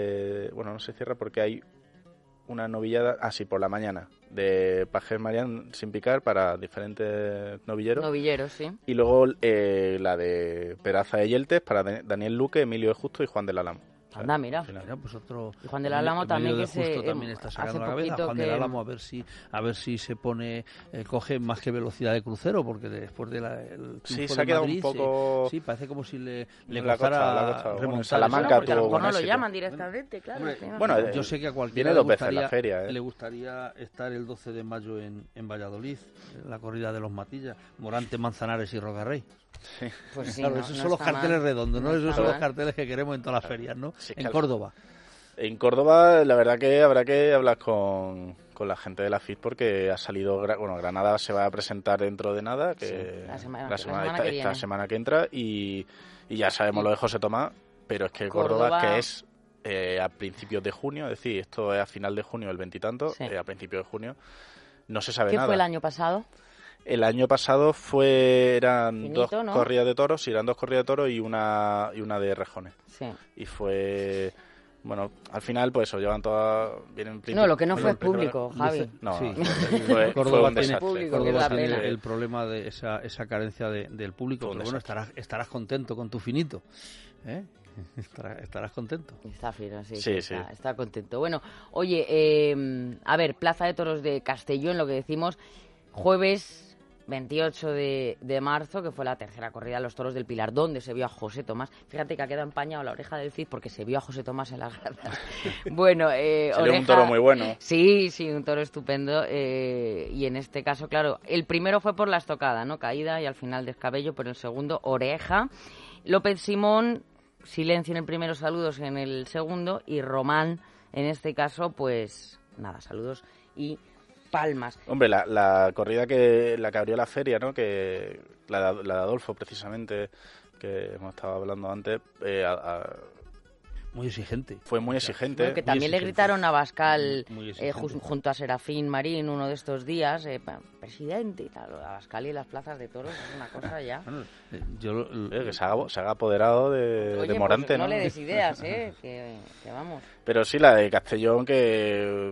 no se cierra porque hay una novillada, por la mañana, de Pajés Marián sin picar para diferentes novilleros. Novilleros, sí. Y luego la de Peraza de Yeltes para Daniel Luque, Emilio de Justo y Juan del Álamo. Anda, mira. Pues otro, y Juan del Álamo también, que también está sacando la cabeza. Juan del Álamo, a ver si se pone, coge más que velocidad de crucero, porque después de el sí, se ha quedado Madrid, un poco... Sí, parece como si le costara remontar. Bueno, Salamanca porque a lo mejor no lo llaman directamente, claro. Bueno, yo sé que a cualquiera le gustaría estar el 12 de mayo en Valladolid, en la corrida de los Matillas, Morante, Manzanares y Rocarrey. Sí. Pues sí, claro, esos son los carteles redondos, ¿no? Esos son los carteles que queremos en todas las ferias, ¿no? Sí, en Córdoba. En Córdoba, la verdad que habrá que hablar con la gente de la FIT porque ha salido... Granada se va a presentar dentro de nada, que esta semana que entra, y ya sabemos lo de José Tomás, pero es que Córdoba que es a principios de junio, es decir, esto es a final de junio, el 20 y tanto, a principios de junio, no se sabe nada. ¿Qué fue el año pasado? El año pasado eran Finito, 2 corridas de toros, eran 2 corridas de toros y una de rejones. Sí. Y fue... Bueno, al final, pues eso, llevan todas... No, lo que no fue público, Javi. No, sí. fue un desastre. Córdoba tiene el problema de esa carencia del público, pero bueno, estarás contento con tu finito, ¿eh? Estarás contento. Está fino, sí. Está contento. Bueno, oye, a ver, Plaza de Toros de Castellón, lo que decimos, jueves 28 de marzo, que fue la tercera corrida de los toros del Pilar, donde se vio a José Tomás. Fíjate que ha quedado empañado la oreja del Cid porque se vio a José Tomás en las gradas. Bueno, sería un toro muy bueno. Sí, un toro estupendo. Y en este caso, claro, el primero fue por la estocada, ¿no? Caída y al final descabello, pero el segundo, oreja. López Simón, silencio en el primero, saludos en el segundo. Y Román, en este caso, pues nada, saludos y palmas. Hombre, la corrida que abrió la feria, ¿no? Que la de Adolfo, precisamente, que hemos estado hablando antes, muy exigente. Fue muy exigente. Bueno, que también le gritaron a Bascal junto a Serafín Marín uno de estos días, presidente y tal. A Bascal y las plazas de toros es una cosa ya. Bueno, que se haga apoderado de Morante, pues no le des ideas, que vamos. Pero sí, la de Castellón, que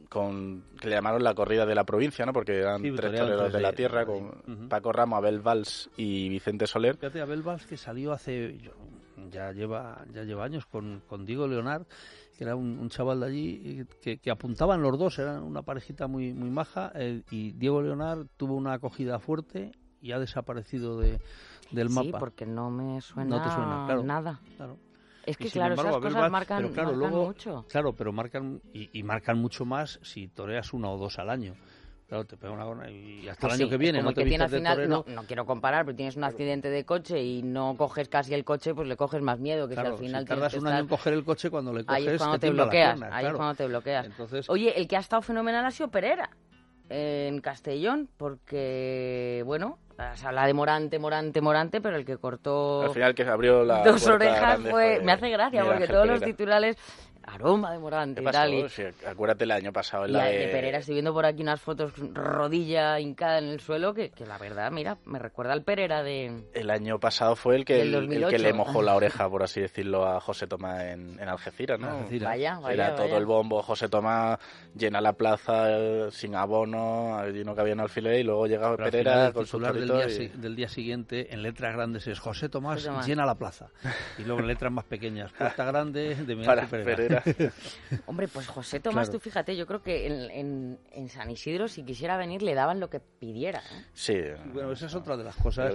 le llamaron la corrida de la provincia, ¿no? Porque eran 3 toreros de la tierra, con Paco Ramos, Abel Valls y Vicente Soler. Fíjate, Abel Valls, que salió hace... Ya lleva años con Diego Leonard, que era un chaval de allí, que apuntaban los dos, eran una parejita muy maja, y Diego Leonard tuvo una acogida fuerte y ha desaparecido del mapa. Sí, porque no me suena, no te suena, claro, nada. Claro. Es que claro, esas cosas marcan mucho. Claro, pero marcan mucho más si toreas 1 o 2 al año. Claro, te pega una gona y hasta el año que viene no te vistas de torero. No quiero comparar, pero tienes un accidente de coche y no coges casi el coche, pues le coges más miedo, que claro, si al final si tardas un año en coger el coche, cuando le coges ahí es cuando te bloqueas, cuando te bloqueas. Entonces... Oye, el que ha estado fenomenal ha sido Pereira en Castellón, porque bueno, se habla de Morante, pero el que cortó al final, que abrió la 2 orejas fue... Me hace gracia porque todos los titulares... Aroma de Morante y tal. Sí, acuérdate el año pasado. De Pereira, estoy viendo por aquí unas fotos, rodilla hincada en el suelo, que la verdad, mira, me recuerda al Pereira de... El año pasado fue el que le mojó la oreja, por así decirlo, a José Tomás en Algeciras, ¿no? Vaya. Era todo el bombo, José Tomás llena la plaza sin abono, allí no cabía un alfiler, y luego llegaba Pereira con su torito del día siguiente, en letras grandes, es José Tomás llena la plaza. Y luego en letras más pequeñas, Puerta Grande de Miguel Pereira. Hombre, pues José Tomás, tú fíjate, yo creo que en San Isidro, si quisiera venir, le daban lo que pidiera. Sí. Bueno, esa es otra de las cosas.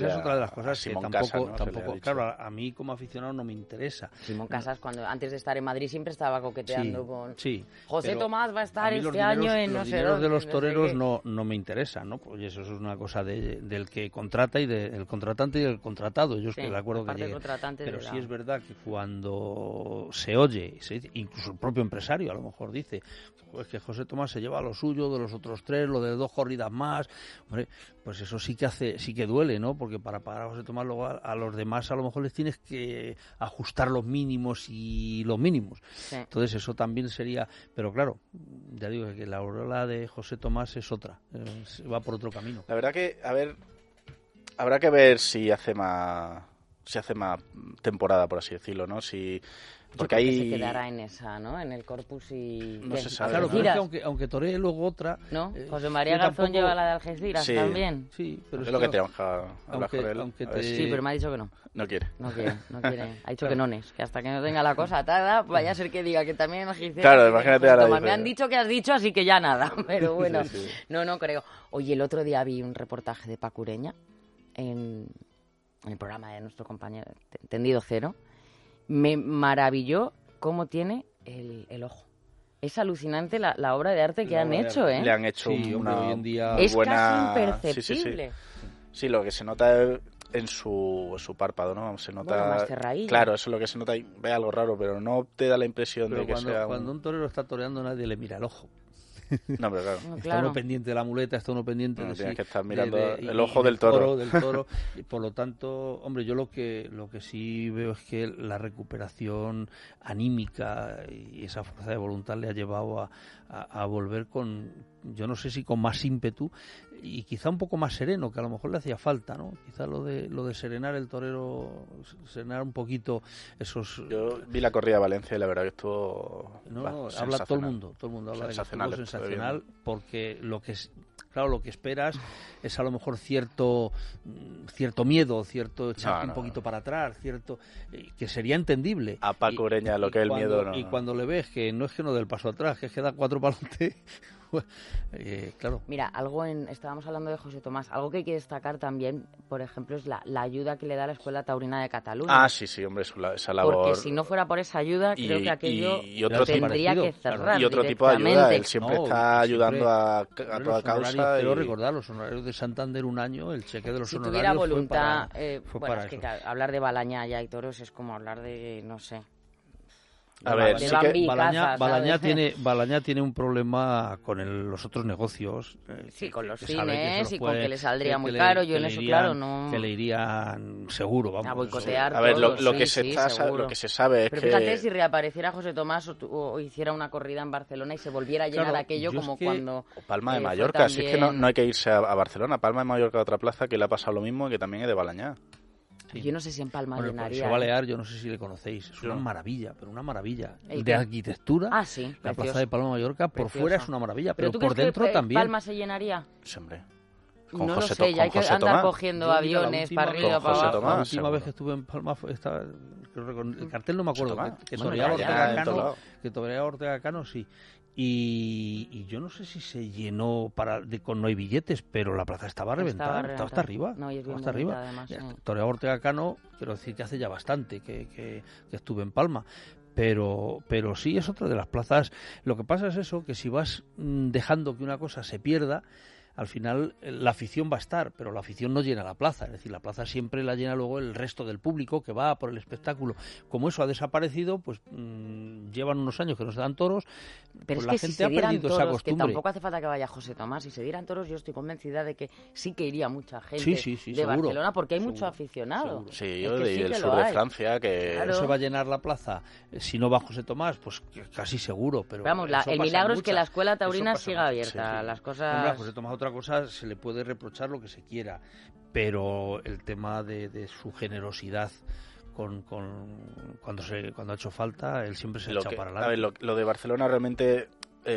Que tampoco claro, a mí como aficionado no me interesa. Simón Casas, antes de estar en Madrid, siempre estaba coqueteando con... Sí. José Tomás va a estar este año en no sé dónde. Los de los toreros no me interesan, ¿no? Pues eso es una cosa del que contrata y del contratante y del contratado. Yo estoy de acuerdo que llegue. Pero sí es verdad que cuando se oye, incluso el propio empresario a lo mejor dice, pues que José Tomás se lleva lo suyo de los otros 3, lo de 2 corridas más, hombre, pues eso sí que duele, ¿no? Porque para pagar a José Tomás luego a los demás a lo mejor les tienes que ajustar los mínimos y los mínimos. Sí. Entonces eso también sería, pero claro, ya digo que la aureola de José Tomás es otra, va por otro camino. La verdad que, habrá que ver si hace más temporada, por así decirlo, ¿no? Porque ahí se quedará en esa, ¿no? En el Corpus y... No se sabe. Claro, pero aunque toree luego otra... ¿No? José María Garzón lleva la de Algeciras también. Sí, pero es lo que tenemos que hablar con él. Sí, pero me ha dicho que no. No quiere. Ha dicho que no es. Que hasta que no tenga la cosa atada, vaya a ser que diga que también en Algeciras... Claro, imagínate ahora. Me han dicho que has dicho, así que ya nada. Pero bueno, no creo. Oye, el otro día vi un reportaje de Paco Ureña en el programa de nuestro compañero Tendido Cero. Me maravilló cómo tiene el ojo. Es alucinante la obra de arte que han hecho, ¿eh? Le han hecho hoy en día es buena... casi imperceptible. Sí, lo que se nota en su párpado, ¿no? Se nota... Bueno, más cerradillo. Claro, eso es lo que se nota y ve algo raro, pero no te da la impresión de que cuando un torero está toreando nadie le mira el ojo. No, pero claro. Está uno pendiente de la muleta, está uno pendiente tienes que estar mirando el ojo del toro. Y por lo tanto, hombre, yo lo que sí veo es que la recuperación anímica y esa fuerza de voluntad le ha llevado a volver con, yo no sé si con más ímpetu y quizá un poco más sereno, que a lo mejor le hacía falta, ¿no? Quizá lo de serenar el torero, serenar un poquito esos... Yo vi la corrida de Valencia y la verdad que estuvo... habla todo el mundo habla de que estuvo sensacional, porque claro, lo que esperas es a lo mejor cierto miedo, cierto echarte un poquito para atrás, cierto que sería entendible. A Paco Ureña lo que es el miedo, ¿no? Y cuando le ves que no es que no dé el paso atrás, que es que da 4 para adelante... claro. Mira, estábamos hablando de José Tomás, algo que hay que destacar también, por ejemplo, es la ayuda que le da la Escuela Taurina de Cataluña. Ah, sí, hombre, esa labor. Porque si no fuera por esa ayuda, creo que aquello tendría que cerrar. Claro. Y otro tipo de ayuda, él siempre está ayudando a toda causa. Quiero recordar, los honorarios de Santander un año, el cheque de los honorarios. Si tuviera voluntad, fue para es que hablar de Balañá ya y toros es como hablar de, no sé. A ver, sí que Balañá tiene un problema con los otros negocios. Sí, con los cines y con que le saldría muy caro. Yo en eso, claro, no... Que le irían seguro, vamos. A boicotear. A ver, lo que se sabe es pero que... Pero fíjate, si reapareciera José Tomás o hiciera una corrida en Barcelona y se volviera a llenar aquello como cuando... O Palma de Mallorca, también... si es que no hay que irse a Barcelona. Palma de Mallorca, otra plaza que le ha pasado lo mismo y que también es de Balañá. Sí. Yo no sé si en Palma llenaría. El Paseo Balear, yo no sé si le conocéis. Es una maravilla, pero una maravilla. De arquitectura. Ah, sí. La plaza de Palma de Mallorca, por fuera es una maravilla, pero ¿tú por crees dentro que Palma Palma se llenaría? Sí, hombre. No lo sé, ya hay que andar cogiendo aviones para arriba, para abajo. La última vez que estuve en Palma el cartel no me acuerdo. Que todavía Ortega Cano, sí. Y yo no sé si se llenó con no hay billetes, pero la plaza estaba reventada, estaba hasta arriba. No, y es bien hasta arriba. Además, Torre Ortega Cano, quiero decir que hace ya bastante que estuve en Palma. Pero sí es otra de las plazas. Lo que pasa es eso, que si vas dejando que una cosa se pierda, al final la afición va a estar, pero la afición no llena la plaza. Es decir, la plaza siempre la llena luego el resto del público que va por el espectáculo. Como eso ha desaparecido, pues llevan unos años que no se dan toros, pero pues es la que gente si ha perdido toros, esa costumbre. Que tampoco hace falta que vaya José Tomás. Si se dieran toros, yo estoy convencida de que sí que iría mucha gente de seguro, Barcelona, porque hay mucho aficionado. Seguro. Sí, yo del sur de Francia, que... Claro. No se va a llenar la plaza si no va José Tomás, pues casi seguro. Pero vamos, el milagro es que la Escuela Taurina siga abierta. Sí. Las cosas... Hombre, José Tomás, otra cosa, se le puede reprochar lo que se quiera, pero el tema de su generosidad cuando ha hecho falta, él siempre se echa para adelante. A ver, lo de Barcelona realmente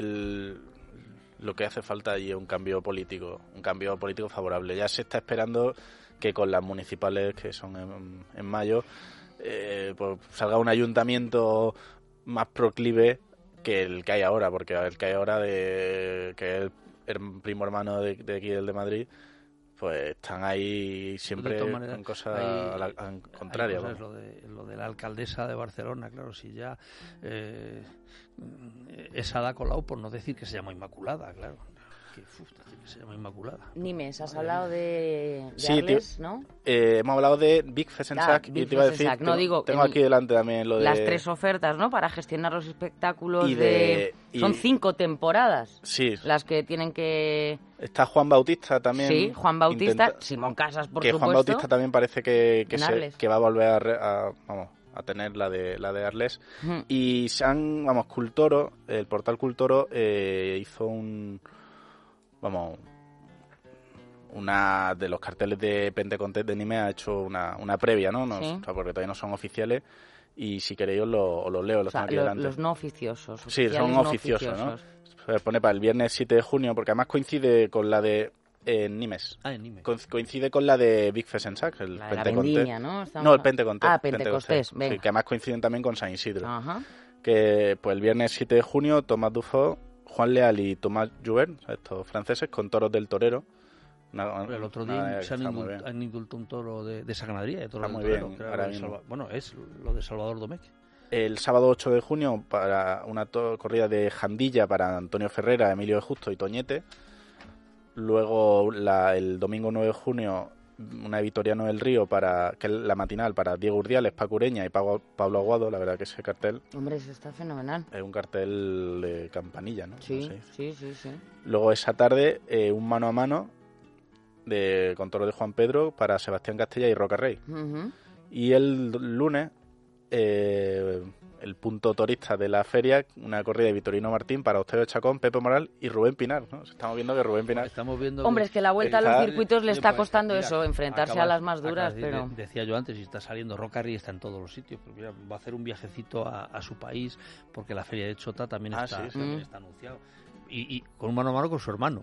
lo que hace falta allí es un cambio político favorable. Ya se está esperando que con las municipales, que son en mayo, pues salga un ayuntamiento más proclive que el que hay ahora, porque el que hay ahora, que es el primo hermano de aquí, el de Madrid, pues están ahí siempre con cosas contrarias. Lo de la alcaldesa de Barcelona, claro, si ya es Ada Colau, por no decir que se llama Inmaculada, claro. Que se llama Inmaculada. Nimes, has hablado de Arles, ¿no? Hemos hablado de Big Fesensac y te iba a decir, tengo aquí delante también lo de... Las 3 ofertas, ¿no? Para gestionar los espectáculos son 5 temporadas. Sí. Las que tienen que... Está Juan Bautista también. Sí, Juan Bautista, Simón Casas, por supuesto. Que Juan Bautista también parece que va a volver a tener la de Arles. Y Cultoro, el portal Cultoro hizo una de los carteles de Pentecontest de Nimes, ha hecho una previa, ¿no? Sí. O sea, porque todavía no son oficiales, y si queréis os los leo, los tengo aquí delante. Los no oficiosos. Sí, son oficiosos, ¿no? Se pone para el viernes 7 de junio, porque además coincide con la de Nimes. En Nimes. Coincide con la de Big Fesensac, el Pentecontest. ¿no? El Pentecontest. Pentecostés, venga. Sí, que además coinciden también con San Isidro. Ajá. Que pues el viernes 7 de junio, Tomás Dufaux, Juan Leal y Tomás Joubert, estos franceses, con toros del torero. El otro día han indultado un toro de esa ganadería, de toro del torero. Bueno, es lo de Salvador Domecq. El sábado 8 de junio, para una corrida de Jandilla para Antonio Ferrera, Emilio de Justo y Toñete. Luego el domingo 9 de junio, una de Vitoriano del Río, que es la matinal, para Diego Urdiales, Paco Ureña y Pablo Aguado. La verdad que ese cartel... Hombre, eso está fenomenal. Es un cartel de campanilla, ¿no? Sí, no sí. Luego esa tarde, un mano a mano con toro de Juan Pedro para Sebastián Castella y Roca Rey. Uh-huh. Y el lunes, el punto torista de la feria, una corrida de Vitorino Martín para Octavio Chacón, Pepe Moral y Rubén Pinar, ¿no? Estamos viendo que Rubén Pinar... Hombre, es que la vuelta a los circuitos le está costando eso, enfrentarse a las más duras, pero... Decía yo antes, si está saliendo Roca Rey, está en todos los sitios, pero mira, va a hacer un viajecito a su país, porque la feria de Chota también está anunciado. Y con un mano a mano con su hermano.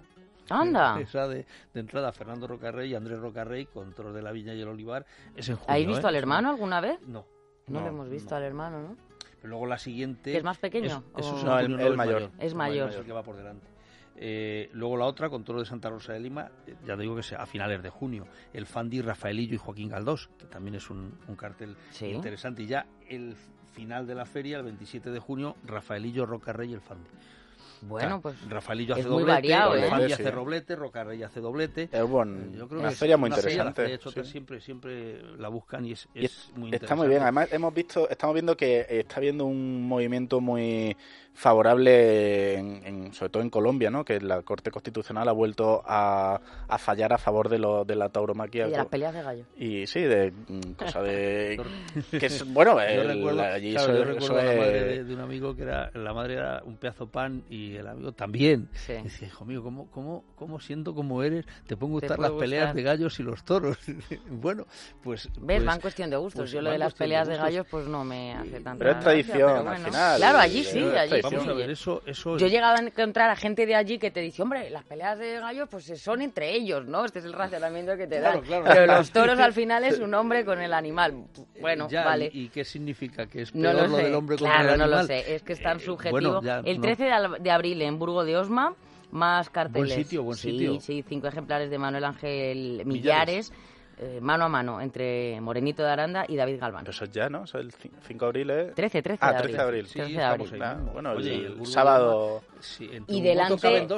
¡Anda! Esa de entrada, Fernando Rocarrey y Andrés Rocarrey, con Toros de la Viña y el Olivar, es en junio. ¿Habéis visto al hermano alguna vez? No. No lo hemos visto al hermano, ¿no? Pero luego la siguiente... ¿Que es más pequeño? No, el mayor. Es mayor. Es el que va por delante. Luego la otra, con Toro de Santa Rosa de Lima, ya te digo que a finales de junio. El Fandi, Rafaelillo y Joaquín Galdós, que también es un cartel interesante. Y ya el final de la feria, el 27 de junio, Rafaelillo, Rocarrey y el Fandi. Bueno, pues Rafaelillo hace doblete, variado, el Fandi hace doblete, Rocarrey hace doblete. Es yo creo una feria muy interesante. Siempre la buscan y es muy interesante. Está muy bien. Además estamos viendo que está habiendo un movimiento muy favorable, sobre todo en Colombia, ¿no? Que la Corte Constitucional ha vuelto a fallar a favor de la tauromaquia. Y de las peleas de gallo. Y sí, de cosa de... que es, bueno, yo recuerdo a la madre de un amigo que la madre era un pedazo pan y el amigo también. Sí. Decía, hijo mío, ¿cómo siendo como eres te pongo a gustar las peleas de gallos y los toros? Bueno, pues... ¿Ves? Va en cuestión de gustos. Pues yo lo de las peleas de gallos pues no me hace tanta Pero es tradición, al final. Claro, allí sí, allí vamos a ver, eso yo he llegado a encontrar a gente de allí que te dice, hombre, las peleas de gallos pues son entre ellos, ¿no? Este es el racionamiento que te dan. Claro. Pero los toros al final es un hombre con el animal. Bueno, ya, vale. ¿Y qué significa? ¿Que es peor lo del hombre contra el animal? Claro, no lo sé. Es que es tan subjetivo. El 13 de abril en Burgo de Osma, más carteles. Buen sitio. Sí, 5 ejemplares de Manuel Ángel Millares. Mano a mano entre Morenito de Aranda y David Galván. Eso es ya, ¿no? O sea, el 5 de abril es... 13 de abril. 13 de abril. Sí, 13 de abril. Bueno, oye, el sábado... Sí, y delante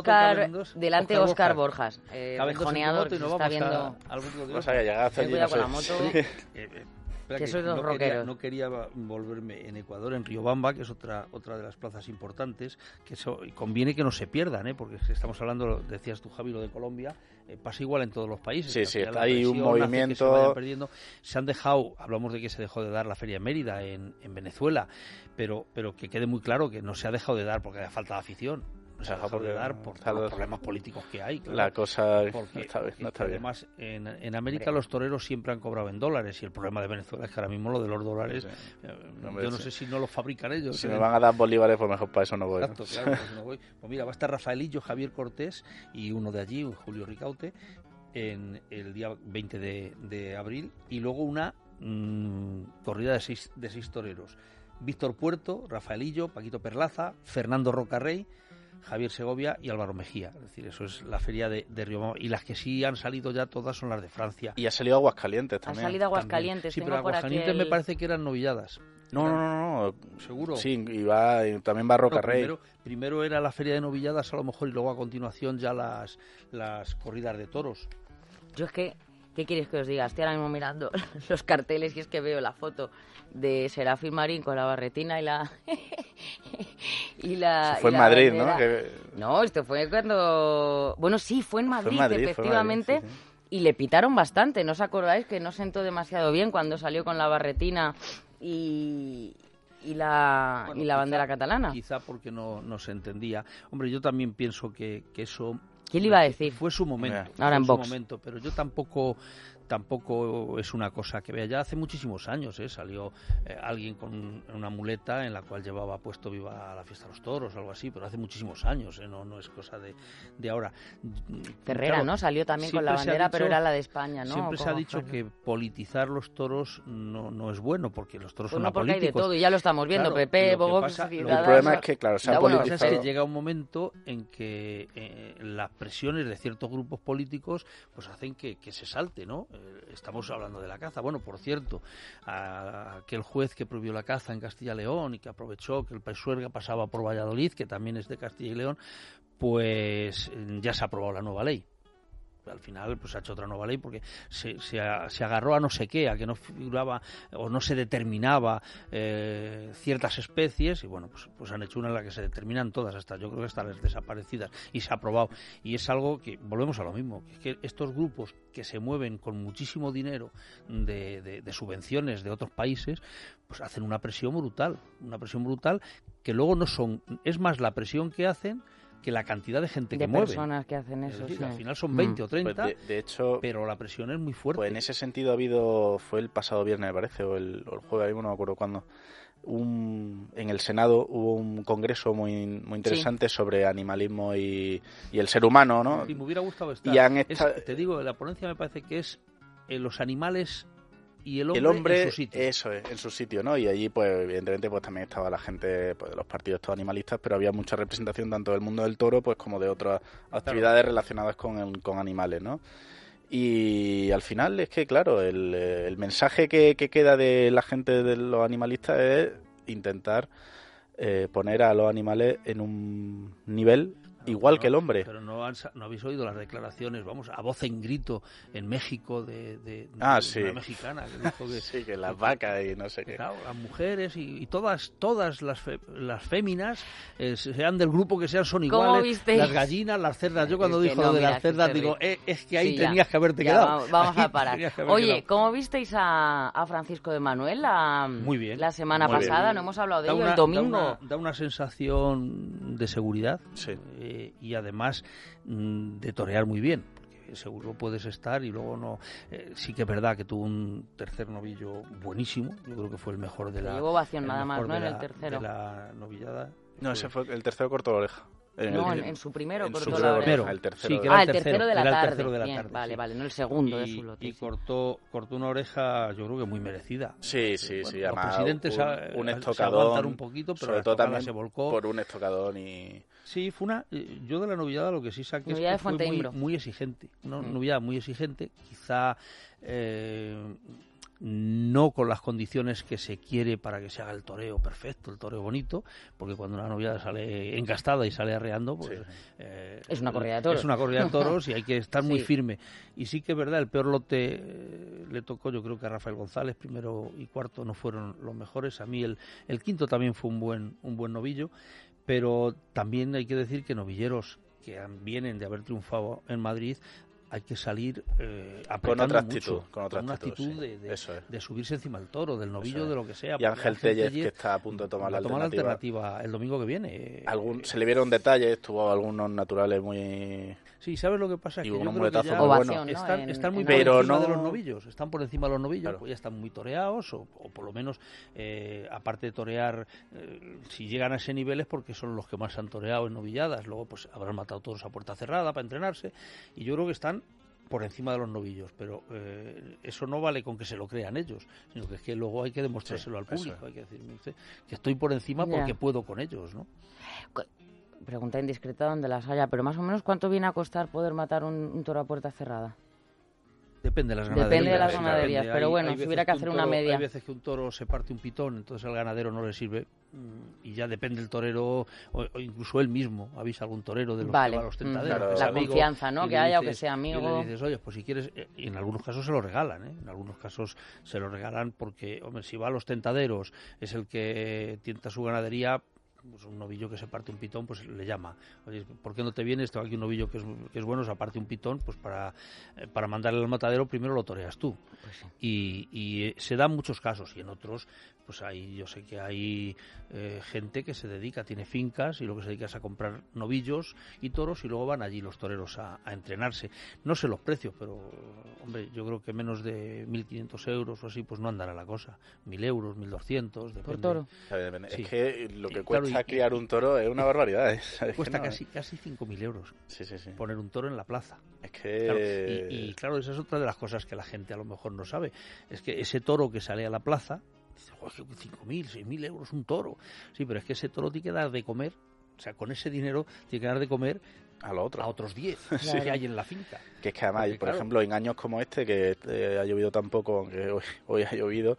Óscar Borjas, rejoneador, que se está viendo... No sabía llegar hasta allí. Cuidado con la moto. Que sois dos rockeros. No quería volverme en Ecuador, en Riobamba, que es otra de las plazas importantes, que conviene que no se pierdan, porque estamos hablando, decías tú, Javi, lo de Colombia, pasa igual en todos los países. Sí, hay un movimiento... Se han dejado, hablamos de que se dejó de dar la Feria de Mérida en Venezuela, pero que quede muy claro que no se ha dejado de dar porque haya falta de afición. Se ha dejado de dar por los problemas políticos que hay. Claro. La cosa no está bien. Además, en América los toreros siempre han cobrado en dólares y el problema de Venezuela es que ahora mismo lo de los dólares, yo no sé si no los fabrican ellos. Si me van a dar bolívares, pues mejor para eso no voy. Exacto, claro, pues no voy. Pues mira, va a estar Rafaelillo, Javier Cortés y uno de allí, Julio Ricaute, en el día 20 de abril, y luego una corrida de seis toreros. Víctor Puerto, Rafaelillo, Paquito Perlaza, Fernando Rocarrey, Javier Segovia y Álvaro Mejía. Es decir, eso es la feria de Riobamba. Y las que sí han salido ya todas son las de Francia. Y ha salido Aguascalientes también. Ha salido Aguascalientes. Sí, pero Aguascalientes me parece que eran novilladas. No. ¿Seguro? Sí, y también va Rocarrey. Primero era la feria de novilladas a lo mejor y luego a continuación ya las corridas de toros. Yo es que... ¿Qué quieres que os diga? Estoy ahora mismo mirando los carteles y es que veo la foto de Serafín Marín con la barretina y la... Eso fue en Madrid, bandera. ¿No? No, esto fue cuando... Bueno, sí, fue en Madrid, efectivamente. Sí. Y le pitaron bastante. ¿No os acordáis que no sentó demasiado bien cuando salió con la barretina y la bandera catalana? Quizá porque no se entendía. Hombre, yo también pienso que eso... ¿Quién le iba a decir? Fue su momento. Ahora en Vox. Pero yo tampoco es una cosa que vea. Ya hace muchísimos años salió alguien con una muleta en la cual llevaba puesto "Viva la fiesta de los toros" o algo así, pero hace muchísimos años, no es cosa de ahora. Ferrera, claro, ¿no? Salió también con la bandera, pero era la de España, ¿no? Siempre se ha dicho que politizar los toros no es bueno, porque los toros son apolíticos. Hay de todo, y ya lo estamos viendo, claro, PP, Vox, el problema es que, claro, se ha politizado. Es que llega un momento en que las presiones de ciertos grupos políticos pues hacen que se salte, ¿no? Estamos hablando de la caza. Bueno, por cierto, aquel juez que prohibió la caza en Castilla y León y que aprovechó que el Pisuerga pasaba por Valladolid, que también es de Castilla y León, pues ya se ha aprobado la nueva ley. Al final pues ha hecho otra nueva ley porque se agarró a no sé qué, a que no figuraba o no se determinaba ciertas especies, y bueno, pues han hecho una en la que se determinan todas, yo creo que hasta las desaparecidas, y se ha aprobado. Y es algo que, volvemos a lo mismo, que estos grupos que se mueven con muchísimo dinero de subvenciones de otros países, pues hacen una presión brutal que luego no son, es más la presión que hacen que la cantidad de gente que mueve. De personas que hacen eso, decir, al final son 20 o 30, pues de hecho, pero la presión es muy fuerte. Pues en ese sentido fue el pasado viernes, me parece, o el jueves, mismo no me acuerdo cuándo, en el Senado hubo un congreso muy interesante sobre animalismo y el ser humano, ¿no? Sí, me hubiera gustado estar. Te digo, la ponencia me parece que es los animales y el hombre en su sitio. Eso es, en su sitio, ¿no? Y allí, pues, evidentemente, pues también estaba la gente pues, de los partidos estos animalistas, pero había mucha representación tanto del mundo del toro, pues, como de otras actividades relacionadas con animales, ¿no? Y al final es que, claro, el mensaje que queda de la gente de los animalistas es intentar poner a los animales en un nivel igual que el hombre. Pero no habéis oído las declaraciones, vamos, a voz en grito en México de sí. Una mexicana que dijo que sí, que las vacas y no sé qué. Claro, las mujeres y todas las féminas, sean del grupo que sean, son iguales. Las gallinas, las cerdas. Yo cuando dijo lo de las cerdas digo, es que ahí tenías que haberte quedado. Vamos a parar. Oye, ¿cómo visteis a Francisco de Manuel Muy bien, la semana pasada? Bien. No hemos hablado de ello el domingo. Da una sensación de seguridad. Sí. Y además de torear muy bien, porque seguro puedes estar y luego no. Sí que es verdad que tuvo un tercer novillo buenísimo, yo creo que fue el mejor de la. Llevó ovación nada más, ¿no? En el tercero. De la novillada. No, ese fue el tercero, cortó la oreja. En su primero cortó la oreja. El tercero. Sí, que era el tercero de la tarde. Bien, vale, vale, no el segundo de su lote. Y cortó una oreja, yo creo que muy merecida. Sí. Los Además, presidentes un estocadón, se aguantaron un poquito, pero sobre todo también se volcó. Por un estocadón y... Sí, fue una... Yo de la novillada lo que sí saqué es que fue muy exigente. Una novillada muy exigente, quizá... no con las condiciones que se quiere para que se haga el toreo perfecto, el toreo bonito, porque cuando una novillada sale encastada y sale arreando, pues es una corrida de toros. Es una corrida de toros y hay que estar muy firme. Y sí que es verdad, el peor lote le tocó, yo creo que a Rafael González, primero y cuarto no fueron los mejores. A mí el quinto también fue un buen novillo, pero también hay que decir que novilleros que vienen de haber triunfado en Madrid, hay que salir con otra actitud, mucho, con una actitud de subirse encima del toro, del novillo, de lo que sea. Y Ángel Tellez, que está a punto de tomar la alternativa el domingo que viene. Se le vieron detalles, tuvo algunos naturales muy... Sí, ¿sabes lo que pasa? Y que unos muletazos muy buenos. Están muy por encima de los novillos, están por encima de los novillos, claro. Pues ya están muy toreados, o por lo menos, aparte de torear, si llegan a ese nivel es porque son los que más han toreado en novilladas, luego pues habrán matado todos a puerta cerrada para entrenarse, y yo creo que están por encima de los novillos, pero eso no vale con que se lo crean ellos, sino que es que luego hay que demostrárselo al público, hay que decirme usted que estoy por encima porque puedo con ellos, ¿no? Pregunta indiscreta donde las haya, pero más o menos ¿cuánto viene a costar poder matar un toro a puerta cerrada? Depende de las ganaderías. Depende de las ganaderías, pero bueno, si hubiera que hacer una media. Hay veces que un toro se parte un pitón, entonces al ganadero no le sirve y ya depende el torero o incluso él mismo avisa a algún torero de los que va a los tentaderos. Claro. La confianza, ¿no? Que haya o que sea amigo. Y le dices, oye, pues si quieres, y en algunos casos se lo regalan, En algunos casos se lo regalan porque, hombre, si va a los tentaderos es el que tienta su ganadería. Pues un novillo que se parte un pitón, pues le llama. Oye, ¿por qué no te vienes? Tengo aquí un novillo que es bueno, se parte un pitón, pues para mandarle al matadero primero lo toreas tú. Pues sí. Y se dan muchos casos, y en otros, pues yo sé que hay gente que se dedica, tiene fincas y lo que se dedica es a comprar novillos y toros y luego van allí los toreros a entrenarse. No sé los precios, pero hombre, yo creo que menos de 1.500 euros o así, pues no andará la cosa. 1.000 euros, 1.200, depende. ¿Por toro? Sí. Es que lo que cuesta criar un toro es una barbaridad. Cuesta casi 5.000 euros poner un toro en la plaza. Es que... Claro, y claro, esa es otra de las cosas que la gente a lo mejor no sabe. Es que ese toro que sale a la plaza, dice, 5.000, 6.000 euros un toro. Sí, pero es que ese toro tiene que dar de comer, o sea, con ese dinero tiene que dar de comer a otros 10 que hay en la finca. Que es que además, por ejemplo, en años como este, que ha llovido tan poco, aunque hoy ha llovido,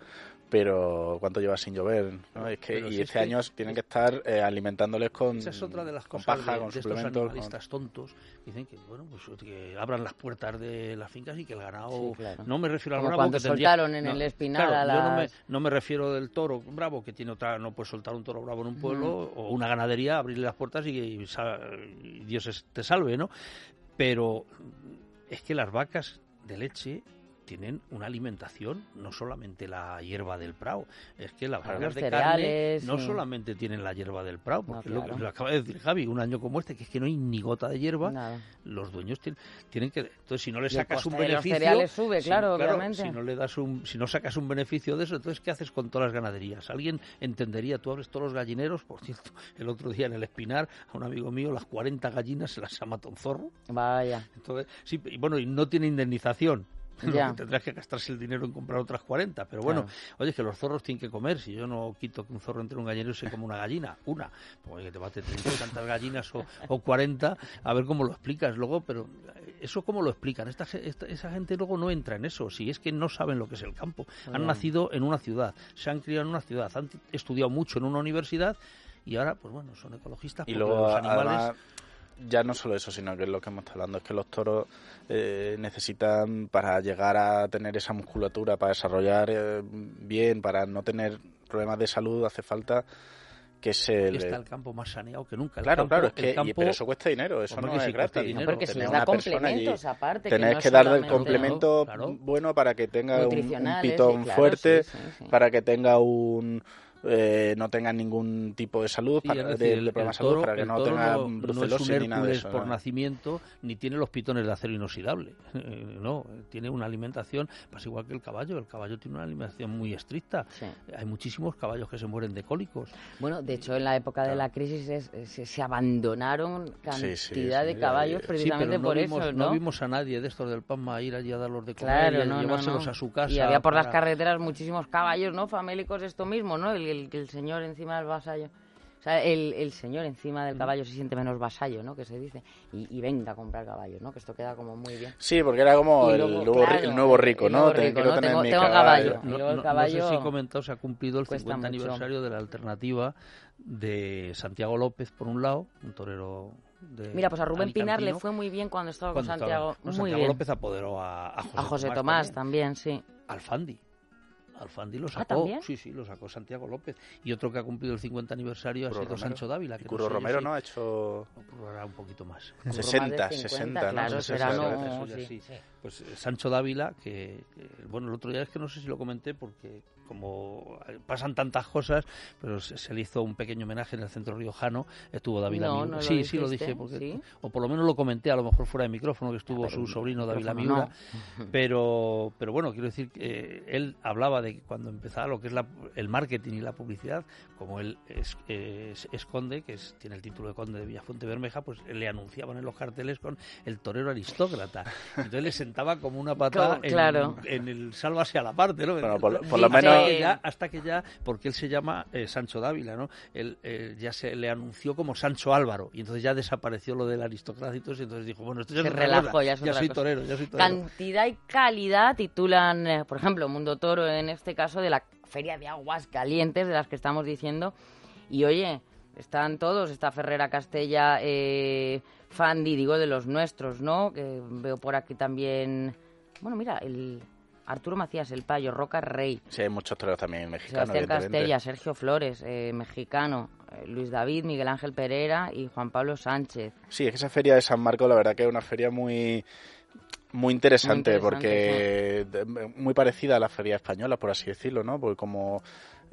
pero ¿cuánto lleva sin llover? ¿No? Es que, y este año tienen que estar alimentándoles con esa es otra de las cosas paja, con suplementos. Estos animalistas tontos dicen que, bueno, pues que abran las puertas de las fincas y que el ganado... No me refiero al como bravo cuando que soltaron en el Espinar yo no me refiero del toro bravo, que tiene otra... No puedes soltar un toro bravo en un pueblo o una ganadería, abrirle las puertas y Dios te salve, ¿no? Pero es que las vacas de leche tienen una alimentación, no solamente la hierba del prado, es que las vacas de cereales, carne no solamente tienen la hierba del prado, porque lo acaba de decir Javi, un año como este, que es que no hay ni gota de hierba, los dueños tienen que... Entonces, si no le sacas un beneficio... Los cereales sube, claro, obviamente. Si no sacas un beneficio de eso, entonces, ¿qué haces con todas las ganaderías? Alguien entendería, tú abres todos los gallineros, por cierto, el otro día en el Espinar, a un amigo mío, las 40 gallinas se las ha matado un zorro. Vaya. Entonces, sí, y bueno, y no tiene indemnización. Tendrás que gastarse el dinero en comprar otras 40, pero bueno, oye, que los zorros tienen que comer. Si yo no quito que un zorro entre un gallinero y se come una gallina, pues que te bate 30 tantas gallinas o 40, a ver cómo lo explicas luego, pero eso cómo lo explican. Esa gente luego no entra en eso, si es que no saben lo que es el campo. Han nacido en una ciudad, se han criado en una ciudad, han estudiado mucho en una universidad y ahora, pues bueno, son ecologistas. Y luego, los animales... Además, ya no solo eso, sino que es lo que hemos estado hablando, es que los toros necesitan, para llegar a tener esa musculatura, para desarrollar bien, para no tener problemas de salud, hace falta que se... Está el campo más saneado que nunca. Claro, es que, pero eso cuesta dinero, eso no es gratis. No, porque se les da complementos aparte. Tenés que darle el complemento bueno para que tenga un pitón fuerte, para que tenga no tengan ningún tipo de salud, de problema de salud, para que no tengan brucelosis ni nada de eso. Por nacimiento, ni tiene los pitones de acero inoxidable. No, tiene una alimentación, pues igual que el caballo. El caballo tiene una alimentación muy estricta. Sí. Hay muchísimos caballos que se mueren de cólicos. Bueno, de hecho, en la época de la crisis se abandonaron cantidad de caballos precisamente por eso, ¿no? No vimos a nadie de estos del PAMA ir allí a darlos de comer y llevárselos a su casa. Y había por las carreteras muchísimos caballos, ¿no? Famélicos, esto mismo, ¿no? El señor encima del vasallo, o sea, el señor encima del caballo se siente menos vasallo, ¿no? Que se dice, y venga a comprar caballos, ¿no? Que esto queda como muy bien. Sí, porque era como el nuevo rico, ¿no? Tengo caballo. No sé si he comentado, se ha cumplido el 50 aniversario de la alternativa de Santiago López, por un lado, un torero Mira, pues a Rubén Pinar le fue muy bien cuando estaba con Santiago. Santiago López apoderó a José Tomás también, sí. Alfandi lo sacó, sí, lo sacó Santiago López. Y otro que ha cumplido el 50 aniversario ha sido Sancho Dávila. Y Curro Romero, ¿no? Ha hecho... Curro un poquito más. 60, claro, será Pues Sancho Dávila, que bueno, el otro día es que no sé si lo comenté porque como pasan tantas cosas, pero se le hizo un pequeño homenaje en el centro riojano, estuvo Dávila Miura. Sí, lo dije, porque, o por lo menos lo comenté, a lo mejor fuera de micrófono, que estuvo su sobrino Dávila Miura, pero bueno, quiero decir que él hablaba de que cuando empezaba lo que es el marketing y la publicidad, como él es conde, que tiene el título de conde de Villafuente Bermeja, pues le anunciaban en los carteles con el torero aristócrata. Entonces le sentaba como una patada en el sálvase a la parte, ¿no? Bueno, por lo menos... Hasta que ya, porque él se llama Sancho Dávila, ¿no? Él ya se le anunció como Sancho Álvaro, y entonces ya desapareció lo de la aristocracia y todo eso, y entonces dijo, bueno, esto ya se relajó, ya soy torero. Cantidad y calidad titulan, por ejemplo, Mundo Toro, en este caso, de la Feria de Aguas Calientes, de las que estamos diciendo, y oye, están todos, está Ferrera Castella, Fandi, digo, de los nuestros, ¿no? Que veo por aquí también, bueno, mira, Arturo Macías, el Payo, Roca Rey. Sí, hay muchos toreros también mexicanos. Sebastián Castella, Sergio Flores, mexicano, Luis David, Miguel Ángel Pereira y Juan Pablo Sánchez. Sí, es que esa feria de San Marcos, la verdad que es una feria muy interesante, porque muy parecida a la feria española, por así decirlo, ¿no? Porque como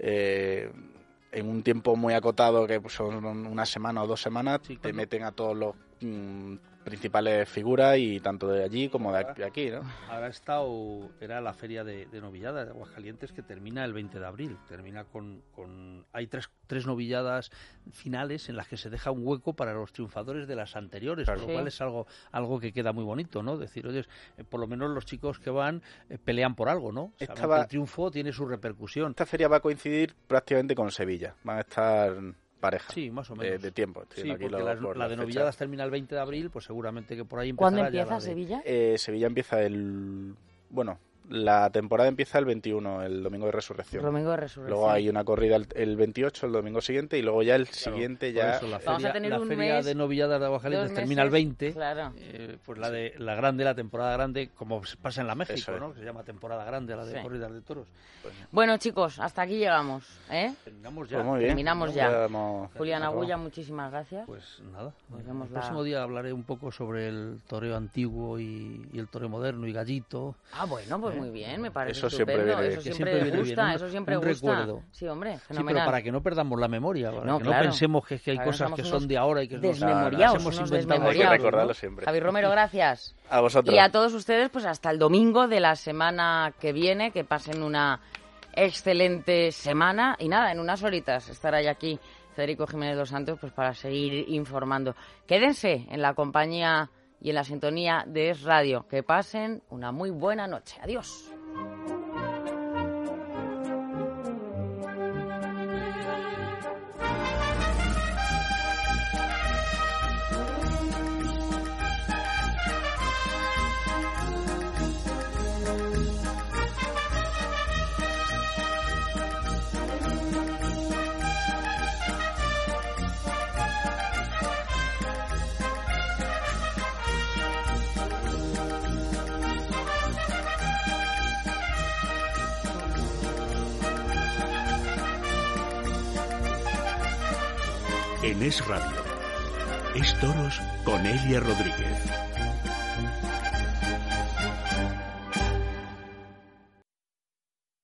en un tiempo muy acotado, que son una semana o 2 semanas, te meten a todos los principales figuras, y tanto de allí como de aquí, ¿no? Ahora era la feria de novilladas de Aguascalientes, que termina el 20 de abril. Termina hay tres novilladas finales en las que se deja un hueco para los triunfadores de las anteriores, por lo cual es algo que queda muy bonito, ¿no? Decir, oye, por lo menos los chicos que van pelean por algo, ¿no? El triunfo tiene su repercusión. Esta feria va a coincidir prácticamente con Sevilla. Van a estar pareja. Sí, más o menos. De tiempo. Sí, porque la de novilladas termina el 20 de abril, pues seguramente que por ahí empezará. ¿Cuándo empieza Sevilla? Sevilla empieza la temporada empieza el 21, el Domingo de Resurrección. Luego hay una corrida el 28, el domingo siguiente, y luego ya el siguiente ya... Eso, la feria de novilladas de Aguascalientes termina el 20, pues la grande, la temporada grande, como pasa en la México, ¿no? Que se llama temporada grande, la de corridas de toros. Bueno, chicos, hasta aquí llegamos, ¿eh? Terminamos ya. Pues muy bien. Terminamos ya. Julián Agulla, muchísimas gracias. Pues nada, el próximo día hablaré un poco sobre el toreo antiguo y el toreo moderno y Gallito. Ah, bueno, pues muy bien, me parece estupendo. Eso siempre gusta, eso siempre gusta. Recuerdo. Sí, hombre, fenomenal. Sí, pero para que no perdamos la memoria, para que no pensemos que hay cosas que son de ahora y que nos hemos inventado. Hay que recordarlo siempre. Javi Romero, gracias. A vosotros. Y a todos ustedes, pues hasta el domingo de la semana que viene, que pasen una excelente semana. Y nada, en unas horitas estará ya aquí Federico Jiménez dos Santos pues para seguir informando. Quédense en la compañía y en la sintonía de Es Radio. Que pasen una muy buena noche. Adiós. En Es Radio, Es Toros con Elia Rodríguez.